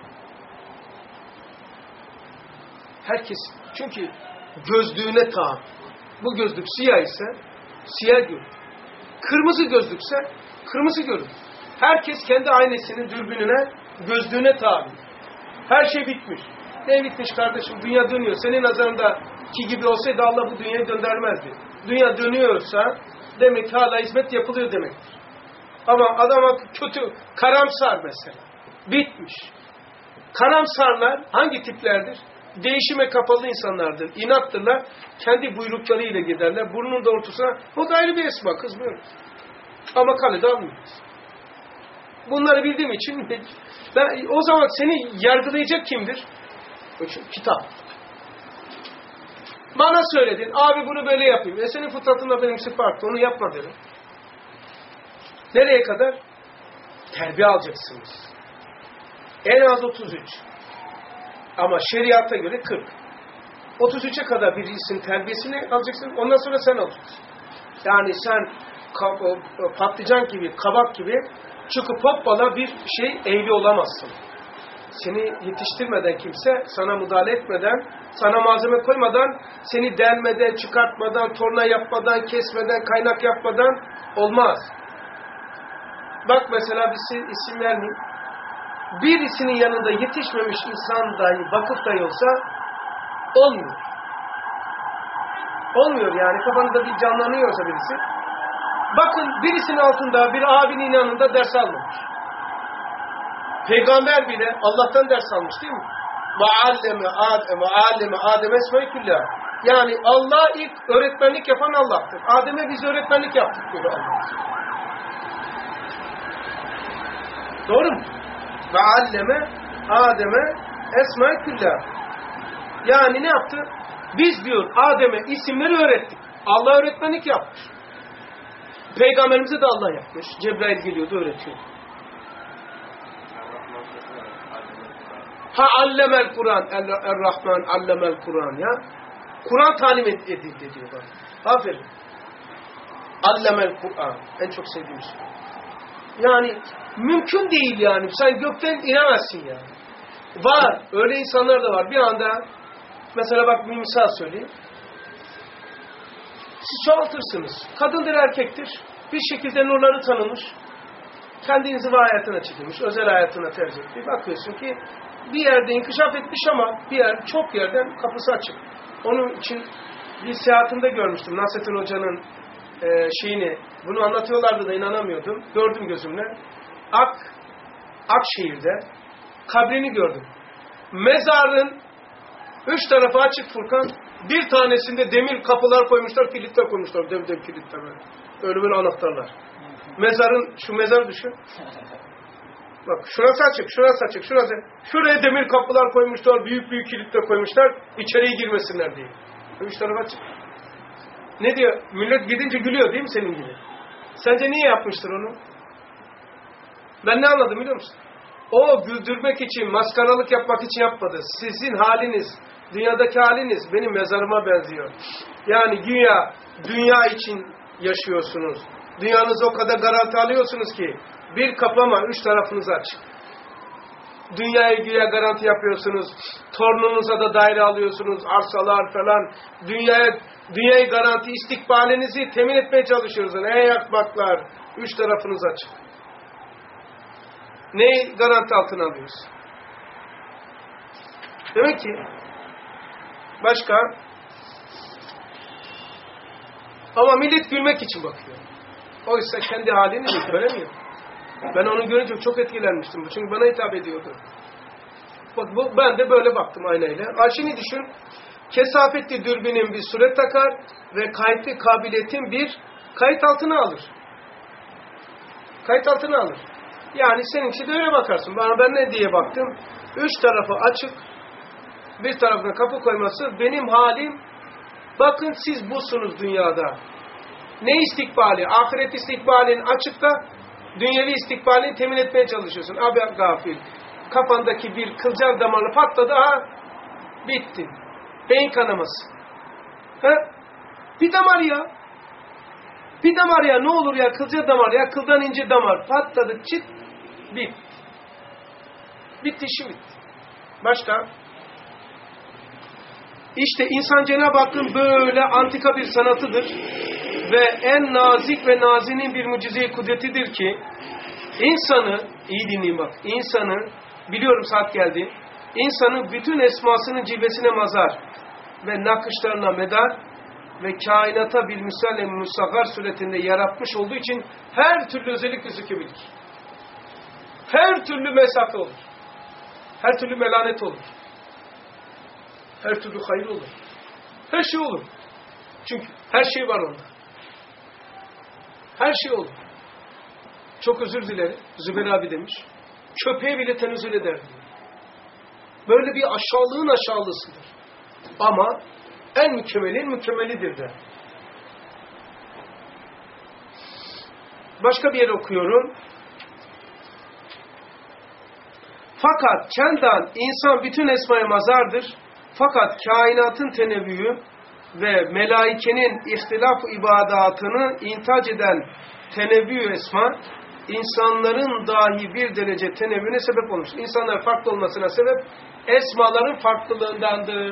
Herkes. Çünkü gözlüğüne tabi. Bu gözlük siyah ise siyah görür. Kırmızı gözlükse kırmızı görür. Herkes kendi aynesinin dürbününe, gözlüğüne tabi. Her şey bitmiş. Ne bitmiş kardeşim? Dünya dönüyor. Senin nazarındaki gibi olsaydı Allah bu dünyayı döndürmezdi. Dünya dönüyorsa demek ki hala hizmet yapılıyor demektir. Ama adam kötü, karamsar mesela. Bitmiş. Karamsarlar hangi tiplerdir? Değişime kapalı insanlardır. İnattırlar. Kendi buyruklarıyla giderler. Burnunun doğrultusuna o da ayrı bir esma, kızmıyoruz. Ama kalede almıyoruz. Bunları bildiğim için ben, o zaman seni yargılayacak kimdir? Kitap. Bana söyledin, abi bunu böyle yapayım. Senin fıtratınla benimsi farklı, onu yapma derim. Nereye kadar? Terbiye alacaksınız. En az 33. Ama şeriata göre 40. 33'e kadar birisinin terbiyesini alacaksın, ondan sonra sen alacaksın. Yani sen patlıcan gibi, kabak gibi çıkıp hoppala bir şey ehli olamazsın. Seni yetiştirmeden kimse, sana müdahale etmeden, sana malzeme koymadan, seni delmeden, çıkartmadan, torna yapmadan, kesmeden, kaynak yapmadan olmaz. Bak mesela bir isim vermeyeyim. Birisinin yanında yetişmemiş insan dahi, vakıf dahi olsa olmuyor. Olmuyor yani, kafanızda bir canlanıyorsa birisi. Bakın birisinin altında bir abinin yanında ders almamış. Peygamber bile Allah'tan ders almış değil mi? وَعَلَّمَ آدَمَ اسْمَيْ كُلَّهُ. Yani Allah ilk öğretmenlik yapan Allah'tır. Adem'e biz öğretmenlik yaptık diyor Allah. Doğru mu? وَعَلَّمَ آدَمَ اسْمَيْ كُلَّهُ. Yani ne yaptı? Biz diyor Adem'e isimleri öğrettik. Allah öğretmenlik yapmış. Peygamberimize de Allah yapmış. Cebrail geliyordu, öğretiyordu. Allemel Kur'an, Er-Rahman allemel Kur'an ya. Kur'an talim edildi diyorlar. Aferin. Allemel Kur'an. En çok sevdiğim şey. Yani mümkün değil yani. Sen gökten inemezsin yani. Var. Öyle insanlar da var. Bir anda mesela bak bir misal söyleyeyim. Siz çoğaltırsınız. Kadındır, erkektir. Bir şekilde nurları tanımış. Kendi inziva hayatına çekilmiş. Özel hayatına tercih etti. Bakıyorsun ki bir yerde inkişaf etmiş ama çok yerden kapısı açık. Onun için bir seyahatinde görmüştüm. Nasrettin Hoca'nın şeyini. Bunu anlatıyorlardı da inanamıyordum. Gördüm gözümle. Akşehir'de kabrini gördüm. Mezarın 3 tarafı açık Furkan. Bir tanesinde demir kapılar koymuşlar, kilitler koymuşlar. Dev kilitler böyle. Öyle böyle anahtarlar. Şu mezarı düşün. Bak şurası açık, şurası açık, şurası. Şuraya demir kapılar koymuşlar, büyük kilitler koymuşlar, içeriye girmesinler diye. 3 taraf açık. Ne diyor? Millet gidince gülüyor değil mi senin gibi? Sence niye yapmıştır onu? Ben ne anladım biliyor musun? O güldürmek için, maskaralık yapmak için yapmadı. Sizin haliniz, dünyadaki haliniz benim mezarıma benziyor. Yani dünya için yaşıyorsunuz. Dünyanızı o kadar garanti alıyorsunuz ki bir kapama 3 tarafınız açık. Dünyayı güya garanti yapıyorsunuz. Torununuza da daire alıyorsunuz. Arsalar falan. Dünyayı garanti, istikbalinizi temin etmeye çalışıyorsunuz. Ey akbaklar 3 tarafınız açık. Neyi garanti altına alıyoruz? Demek ki başka, ama millet gülmek için bakıyor. Oysa kendi halini de göremiyor. Ben onu görünce çok etkilenmiştim. Çünkü bana hitap ediyordu. Bak ben de böyle baktım aynayla. Şimdi düşün, kesafetli dürbünün bir suret takar ve kayıtlı kabiliyetin bir kayıt altına alır. Kayıt altına alır. Yani seninki de öyle bakarsın. Ben ne diye baktım? 3 tarafı açık, bir tarafına kapı koyması, benim halim, bakın siz busunuz dünyada. Ne istikbali? Ahiret istikbalin açıkta, dünyevi istikbalini temin etmeye çalışıyorsun. Abi gafil. Kafandaki bir kılcal damarı patladı, bitti. Beyin kanaması. Bir damar ya. Bir damar ya, ne olur ya, kılcal damar ya, kıldan ince damar. Patladı, çıt, bit. Bitti, işi bitti. Başka? İşte insan Cenab-ı Hakk'ın böyle antika bir sanatıdır. Ve en nazik ve nazinin bir mucize-i kudretidir ki, insanı, iyi dinleyin bak, insanı, biliyorum saat geldi, insanı bütün esmasının cilvesine mazar ve nakışlarına medar ve kainata bir misal-i musaggar suretinde yaratmış olduğu için her türlü özellik gözükebilir. Her türlü mesafe olur. Her türlü melanet olur. Her türlü hayır olur. Her şey olur. Çünkü her şey var onda. Her şey olur. Çok özür dilerim. Zübeyir abi demiş. Köpeğe bile tenezzül eder diyor. Böyle bir aşağılığın aşağılısıdır. Ama en mükemmelin mükemmelidir de. Başka bir yer okuyorum. Fakat çendan insan bütün esmaya mazardır. Fakat kainatın tenevvüyü ve melaikenin ihtilaf ibadatını intac eden tenevvü esma, insanların dahi bir derece tenevvüne sebep olmuş. İnsanlar farklı olmasına sebep, esmaların farklılığındandır.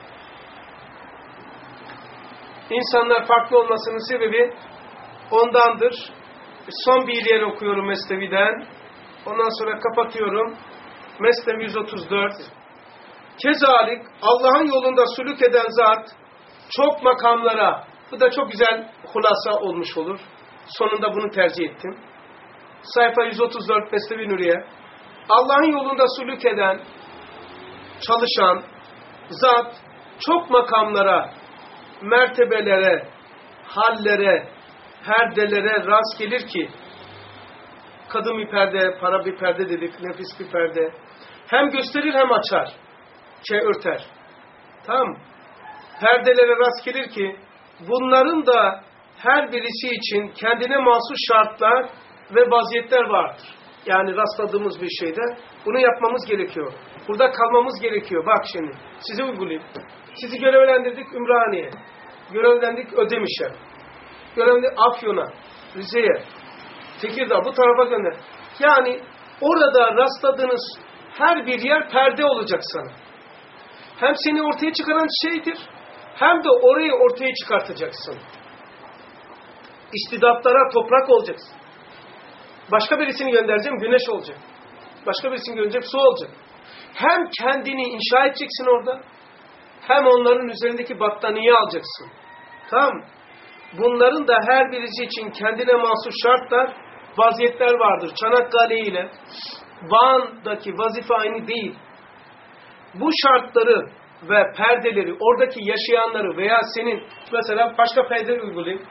İnsanlar farklı olmasının sebebi ondandır. Son bir yer okuyorum Mesnevi'den. Ondan sonra kapatıyorum. Mesnevi 134. Kezalik Allah'ın yolunda sülük eden zat çok makamlara, bu da çok güzel hulasa olmuş olur. Sonunda bunu tercih ettim. Sayfa 134 Mesnevi Nuriye. Allah'ın yolunda sülük eden, çalışan zat çok makamlara, mertebelere, hallere, perdelere rast gelir ki, kadın bir perde, para bir perde dedik, nefis bir perde. Hem gösterir hem açar. Örter. Tamam. Perdelere rast gelir ki, bunların da her birisi için kendine mahsus şartlar ve vaziyetler vardır. Yani rastladığımız bir şeyde bunu yapmamız gerekiyor. Burada kalmamız gerekiyor. Bak şimdi, size uygulayayım. Sizi görevlendirdik Ümraniye. Görevlendirdik Ödemiş'e. Görevlendirdik Afyon'a, Rize'ye, Tekirdağ, bu tarafa gönder. Yani orada rastladığınız her bir yer perde olacak sana. Hem seni ortaya çıkaran şeydir, hem de orayı ortaya çıkartacaksın. İstidatlara toprak olacaksın. Başka birisini göndereceğim, güneş olacak. Başka birisini göndereceğim, su olacak. Hem kendini inşa edeceksin orada, hem onların üzerindeki battaniye alacaksın. Tamam. Bunların da her birisi için kendine mahsus şartlar, vaziyetler vardır. Çanakkale ile Van'daki vazife aynı değil. Bu şartları ve perdeleri, oradaki yaşayanları veya senin, mesela başka perde uygulayayım.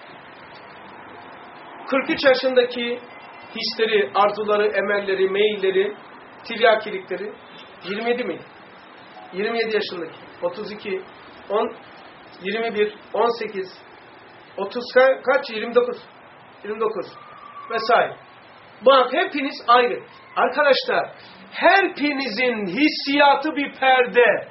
43 yaşındaki hisleri, arzuları, emelleri, meyilleri, tiryakilikleri, 27 mi? 27 yaşındaki, 32, 10, 21, 18, 30 kaç? 29. 29 vesaire. Bak hepiniz ayrı. Arkadaşlar, her birinizin hissiyatı bir perde.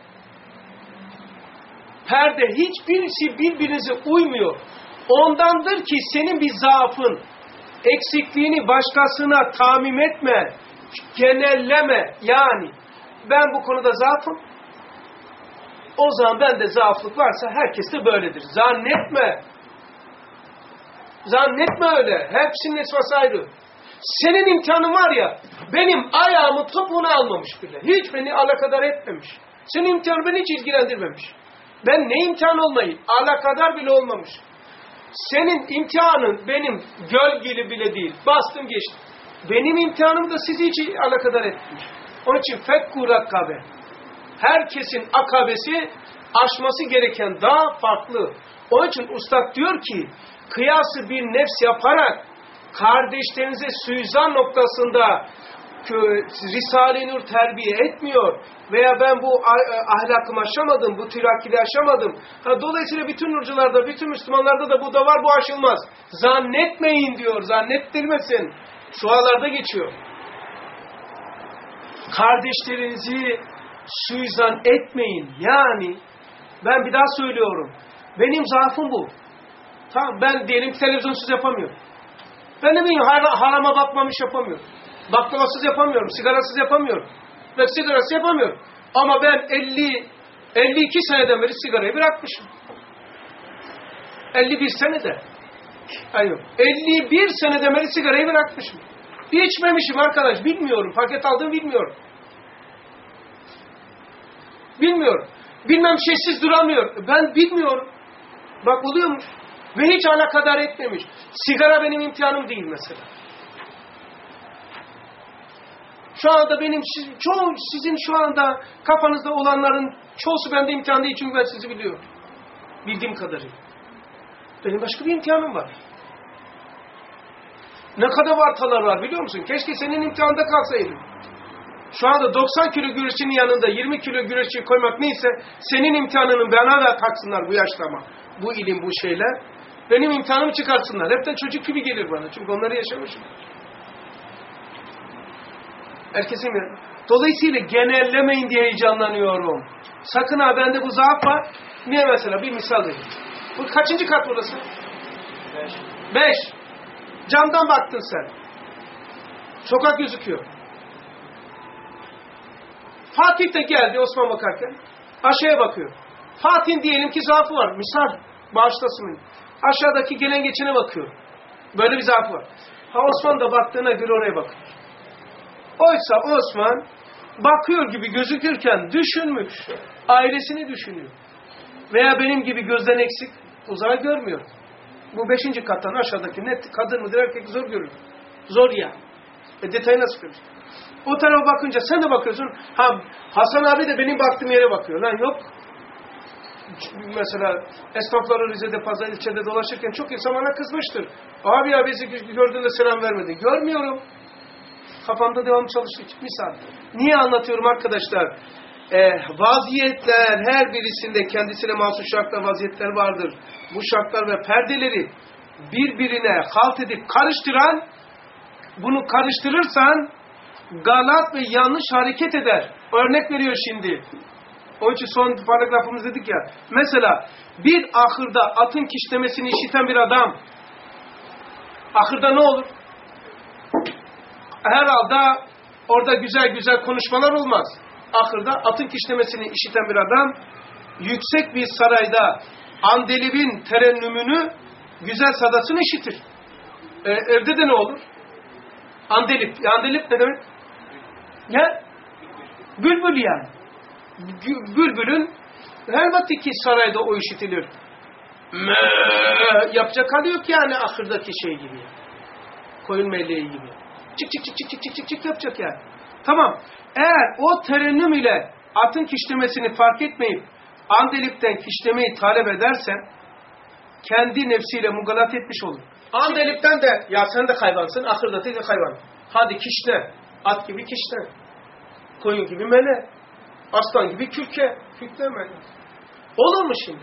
Perde, hiçbirisi birbirinize uymuyor. Ondandır ki senin bir zaafın, eksikliğini başkasına tamim etme, genelleme. Yani ben bu konuda zaafım, o zaman bende zaaflık varsa herkes de böyledir. Zannetme. Zannetme öyle. Hepsinin esması ayrı. Senin imtihanın var ya, benim ayağımı topuğuna almamış bile. Hiç beni alakadar etmemiş. Senin imtihanın beni hiç ilgilendirmemiş. Ben ne imtihan olmayı? Alakadar bile olmamış. Senin imtihanın benim gölgeli bile değil. Bastım geçtim. Benim imtihanım da sizi hiç alakadar etmemiş. Onun için fekku rakkabe. Herkesin akabesi aşması gereken daha farklı. Onun için ustad diyor ki, kıyası bir nefs yaparak kardeşlerinize suizan noktasında Risale-i Nur terbiye etmiyor veya ben bu ahlakımı aşamadım, bu tilakkili aşamadım. Dolayısıyla bütün nurcularda, bütün Müslümanlarda da bu da var, bu aşılmaz. Zannetmeyin diyor, zannettirmesin. Şualarda geçiyor. Kardeşlerinizi suizan etmeyin. Yani ben bir daha söylüyorum. Benim zaafım bu. Tamam, ben diyelim ki televizyonsuz yapamıyorum. Ben de bilmiyorum, harama bakmamış yapamıyorum. Baklavasız yapamıyorum, sigarasız yapamıyorum. Ve sigarası yapamıyorum. Ama ben 52 seneden beri sigarayı bırakmışım. 51 senede. Hayır, 51 seneden beri sigarayı bırakmışım. İçmemişim arkadaş, bilmiyorum. Paket aldım, bilmiyorum. Bilmiyorum. Bilmem şeysiz duramıyor. Ben bilmiyorum. Bak oluyormuş. Ve hiç alakadar etmemiş. Sigara benim imtihanım değil mesela. Şu anda benim, sizin şu anda kafanızda olanların çoğusu bende imtihan değil çünkü ben sizi biliyorum. Bildiğim kadarıyla. Benim başka bir imtihanım var. Ne kadar vartalar var biliyor musun? Keşke senin imtihanında kalsaydım. Şu anda 90 kilo güreşçinin yanında 20 kilo güreşçi koymak neyse senin imtihanını bana da taksınlar bu yaşlama. Bu ilim, bu şeyler. Benim imtihanımı çıkartsınlar. Hepten çocuk gibi gelir bana. Çünkü onları yaşamışım. Herkesin mi? Dolayısıyla genellemeyin diye heyecanlanıyorum. Sakın ha, bende bu zaaf var. Niye mesela? Bir misal vereyim. Bu kaçıncı kat burası? 5. Camdan baktın sen. Sokak gözüküyor. Fatih de geldi Osman bakarken. Aşağıya bakıyor. Fatih'in diyelim ki zaafı var. Misal. Bağışlasın. Aşağıdaki gelen geçene bakıyor. Böyle bir zaafı var. Osman da baktığına göre oraya bakıyor. Oysa Osman bakıyor gibi gözükürken düşünmüş. Ailesini düşünüyor. Veya benim gibi gözden eksik uzağı görmüyor. Bu 5. kattan aşağıdaki net kadın mıdır erkek zor görür. Zor ya. Detayı nasıl görür? O tarafa bakınca sen de bakıyorsun. Hasan abi de benim baktığım yere bakıyor. Lan yok. Mesela esnafları Rize'de, pazar ilçede dolaşırken çok insan bana kızmıştır. Abi ya bizi gördüğünde selam vermedi. Görmüyorum. Kafamda devamlı çalıştığı misal. Niye anlatıyorum arkadaşlar? Vaziyetler her birisinde kendisine mahsus şartlar, vaziyetler vardır. Bu şartlar ve perdeleri birbirine halt edip karıştıran, bunu karıştırırsan galat ve yanlış hareket eder. Örnek veriyor şimdi. Onun için son paragrafımız dedik ya. Mesela bir ahırda atın kişnemesini işiten bir adam ahırda ne olur? Herhalde orada güzel güzel konuşmalar olmaz. Ahırda atın kişnemesini işiten bir adam yüksek bir sarayda Andelib'in terennümünü, güzel sadasını işitir. Evde de ne olur? Andelip. Andelip ne demek? Ya? Bülbül yani. Bülbülün elbette ki sarayda o işitilir. Yapacak hali yok yani ahırdaki şey gibi. Koyun meleği gibi. Çık çık çık çık çık çık çık çık yapacak yani. Tamam. Eğer o terennüm ile atın kişnemesini fark etmeyip Andelip'ten kişnemeyi talep edersen kendi nefsiyle mugalat etmiş olur. Andelip'ten de ya sen de hayvansın, ahırdaki de hayvan. Hadi kişne. At gibi kişne. Koyun gibi mele. Aslan gibi kürke. Kürke mele. Olur mu şimdi?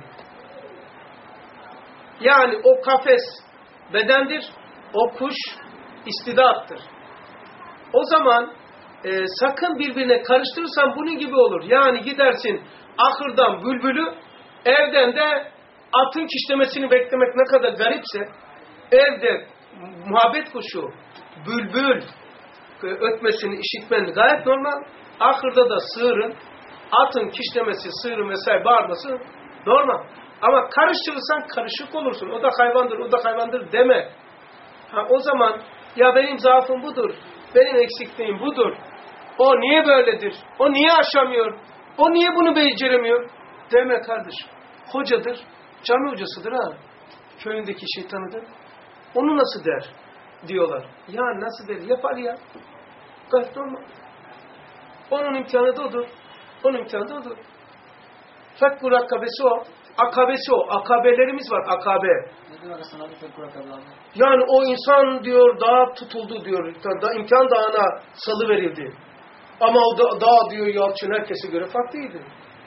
Yani o kafes bedendir. O kuş istidattır. O zaman sakın birbirine karıştırırsan bunun gibi olur. Yani gidersin ahırdan bülbülü, evden de atın kişnemesini beklemek ne kadar garipse, evde muhabbet kuşu, bülbül ötmesini işitmen gayet normal. Ahırda da sığırın, atın kişnemesi, sığırın vesaire bağırması normal. Ama karıştırırsan karışık olursun. O da hayvandır, o da hayvandır deme. O zaman Ya benim zaafım budur. Benim eksikliğim budur. O niye böyledir? O niye aşamıyor? O niye bunu beceremiyor? Deme kardeşim. Hocadır. Cami hocasıdır ha. Köyündeki şeytanıdır. Onu nasıl der? Diyorlar. Ya nasıl der? Yapar ya. Gayet normal. Onun imtihanı da odur. Onun imtihanı da odur. Fekkur akabesi o. Akabesi o. Akabelerimiz var. Akabe. Ne demek aslında abi fekkur akabe abi? Yani o insan diyor dağa tutuldu diyor. İmtihan dağına salıverildi. Ama o dağ diyor Yalçın herkese göre farklıydı.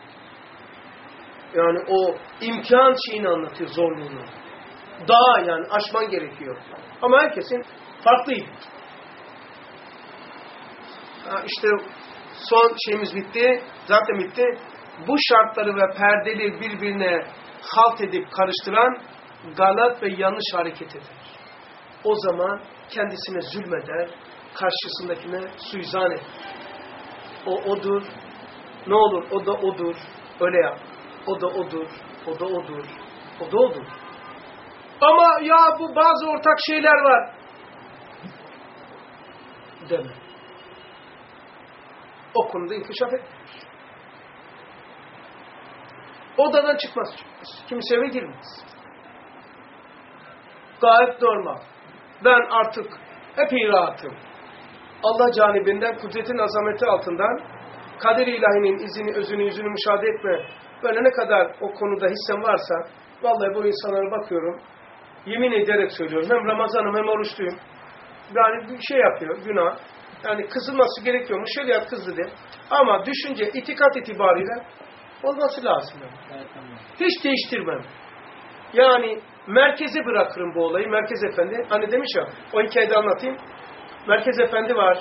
Yani o imkan şeyini anlatıyor, zorluğunu. Dağ yani aşman gerekiyor. Ama herkesin farklıydı. İşte son şeyimiz bitti. Zaten bitti. Bu şartları ve perdeleri birbirine halt edip karıştıran galat ve yanlış hareket eder. O zaman kendisine zulmeder, karşısındakine suizan eder. O odur, ne olur o da odur, öyle yap. O da odur, o da odur, o da odur. Ama ya bu bazı ortak şeyler var. Deme. O konuda inkişaf etmez. Odadan çıkmaz. Kimse eve girmez. Gayet normal. Ben artık epey rahatım. Allah canibinden, kudretin azameti altından, kader-i ilahinin izini, özünü, yüzünü müşahede etme. Böyle ne kadar o konuda hissem varsa, vallahi bu insanlara bakıyorum, yemin ederek söylüyorum. Hem Ramazan'ım hem oruçluyum. Yani bir şey yapıyor, günah. Yani kızılması gerekiyormuş. Şöyle yap kızdı diye. Ama düşünce, itikat itibariyle olması lazım. Evet, hiç değiştirmem. Yani merkeze bırakırım bu olayı. Merkez Efendi, hani demiş ya, o hikayede anlatayım. Merkez Efendi var.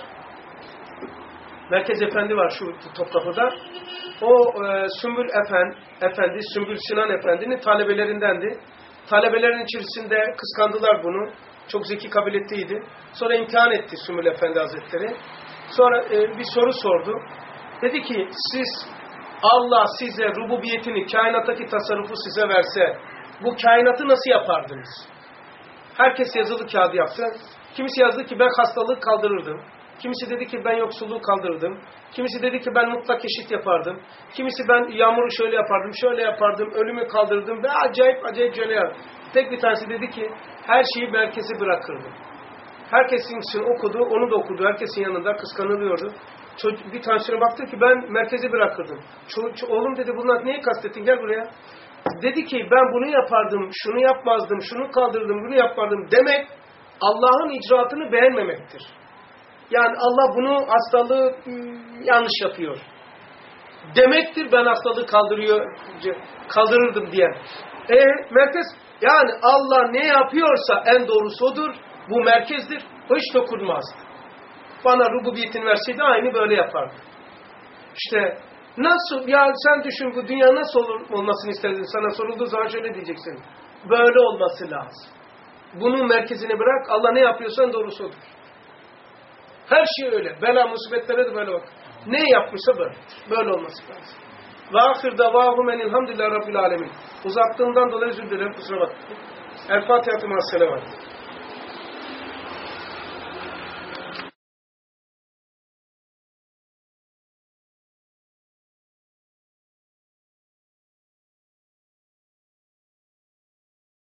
Merkez Efendi var şu Topkapı'da. O Sümbül Efendi, Sümbül Sinan Efendi'nin talebelerindendi. Talebelerin içerisinde kıskandılar bunu. Çok zeki kabiliyetliydi. Sonra imtihan etti Sümbül Efendi Hazretleri. Sonra bir soru sordu. Dedi ki siz Allah size rububiyetini, kainattaki tasarrufu size verse bu kainatı nasıl yapardınız? Herkes yazılı kağıdı yaptı. Kimisi yazdı ki ben hastalığı kaldırırdım. Kimisi dedi ki ben yoksulluğu kaldırırdım. Kimisi dedi ki ben mutlak eşit yapardım. Kimisi ben yağmuru şöyle yapardım, şöyle yapardım, ölümü kaldırırdım ve acayip şöyle yapardım. Tek bir tanesi dedi ki her şeyi merkeze bırakırdım. Herkesin için okudu, onu da okudu. Herkesin yanında kıskanılıyordu. Bir tanesine baktı ki ben merkeze bırakırdım. Oğlum dedi bunlar neyi kastettin gel buraya. Dedi ki ben bunu yapardım, şunu yapmazdım, şunu kaldırırdım, bunu yapardım demek Allah'ın icraatını beğenmemektir. Yani Allah bunu hastalığı yanlış yapıyor. Demektir ben hastalığı kaldırırdım diye. Merkez yani Allah ne yapıyorsa en doğrusu odur. Bu merkezdir. O hiç dokunmazdı. Bana rububiyetini verseydi aynı böyle yapardı. İşte nasıl ya sen düşün bu dünya nasıl olmasını isterdin? Sana sorulduğu zaman şöyle diyeceksin. Böyle olması lazım. Bunun merkezine bırak. Allah ne yapıyorsa en doğrusu odur. Her şey öyle. Bela musibetlere de böyle bak. Ne yapmışsa böyle. Böyle olması lazım. Ve ahir davahum enilhamdülillah Rabbil alemin. Uzattığımdan dolayı özür dilerim. Kusura bakmayın. El Fatiha-tü Mâs-Selavat.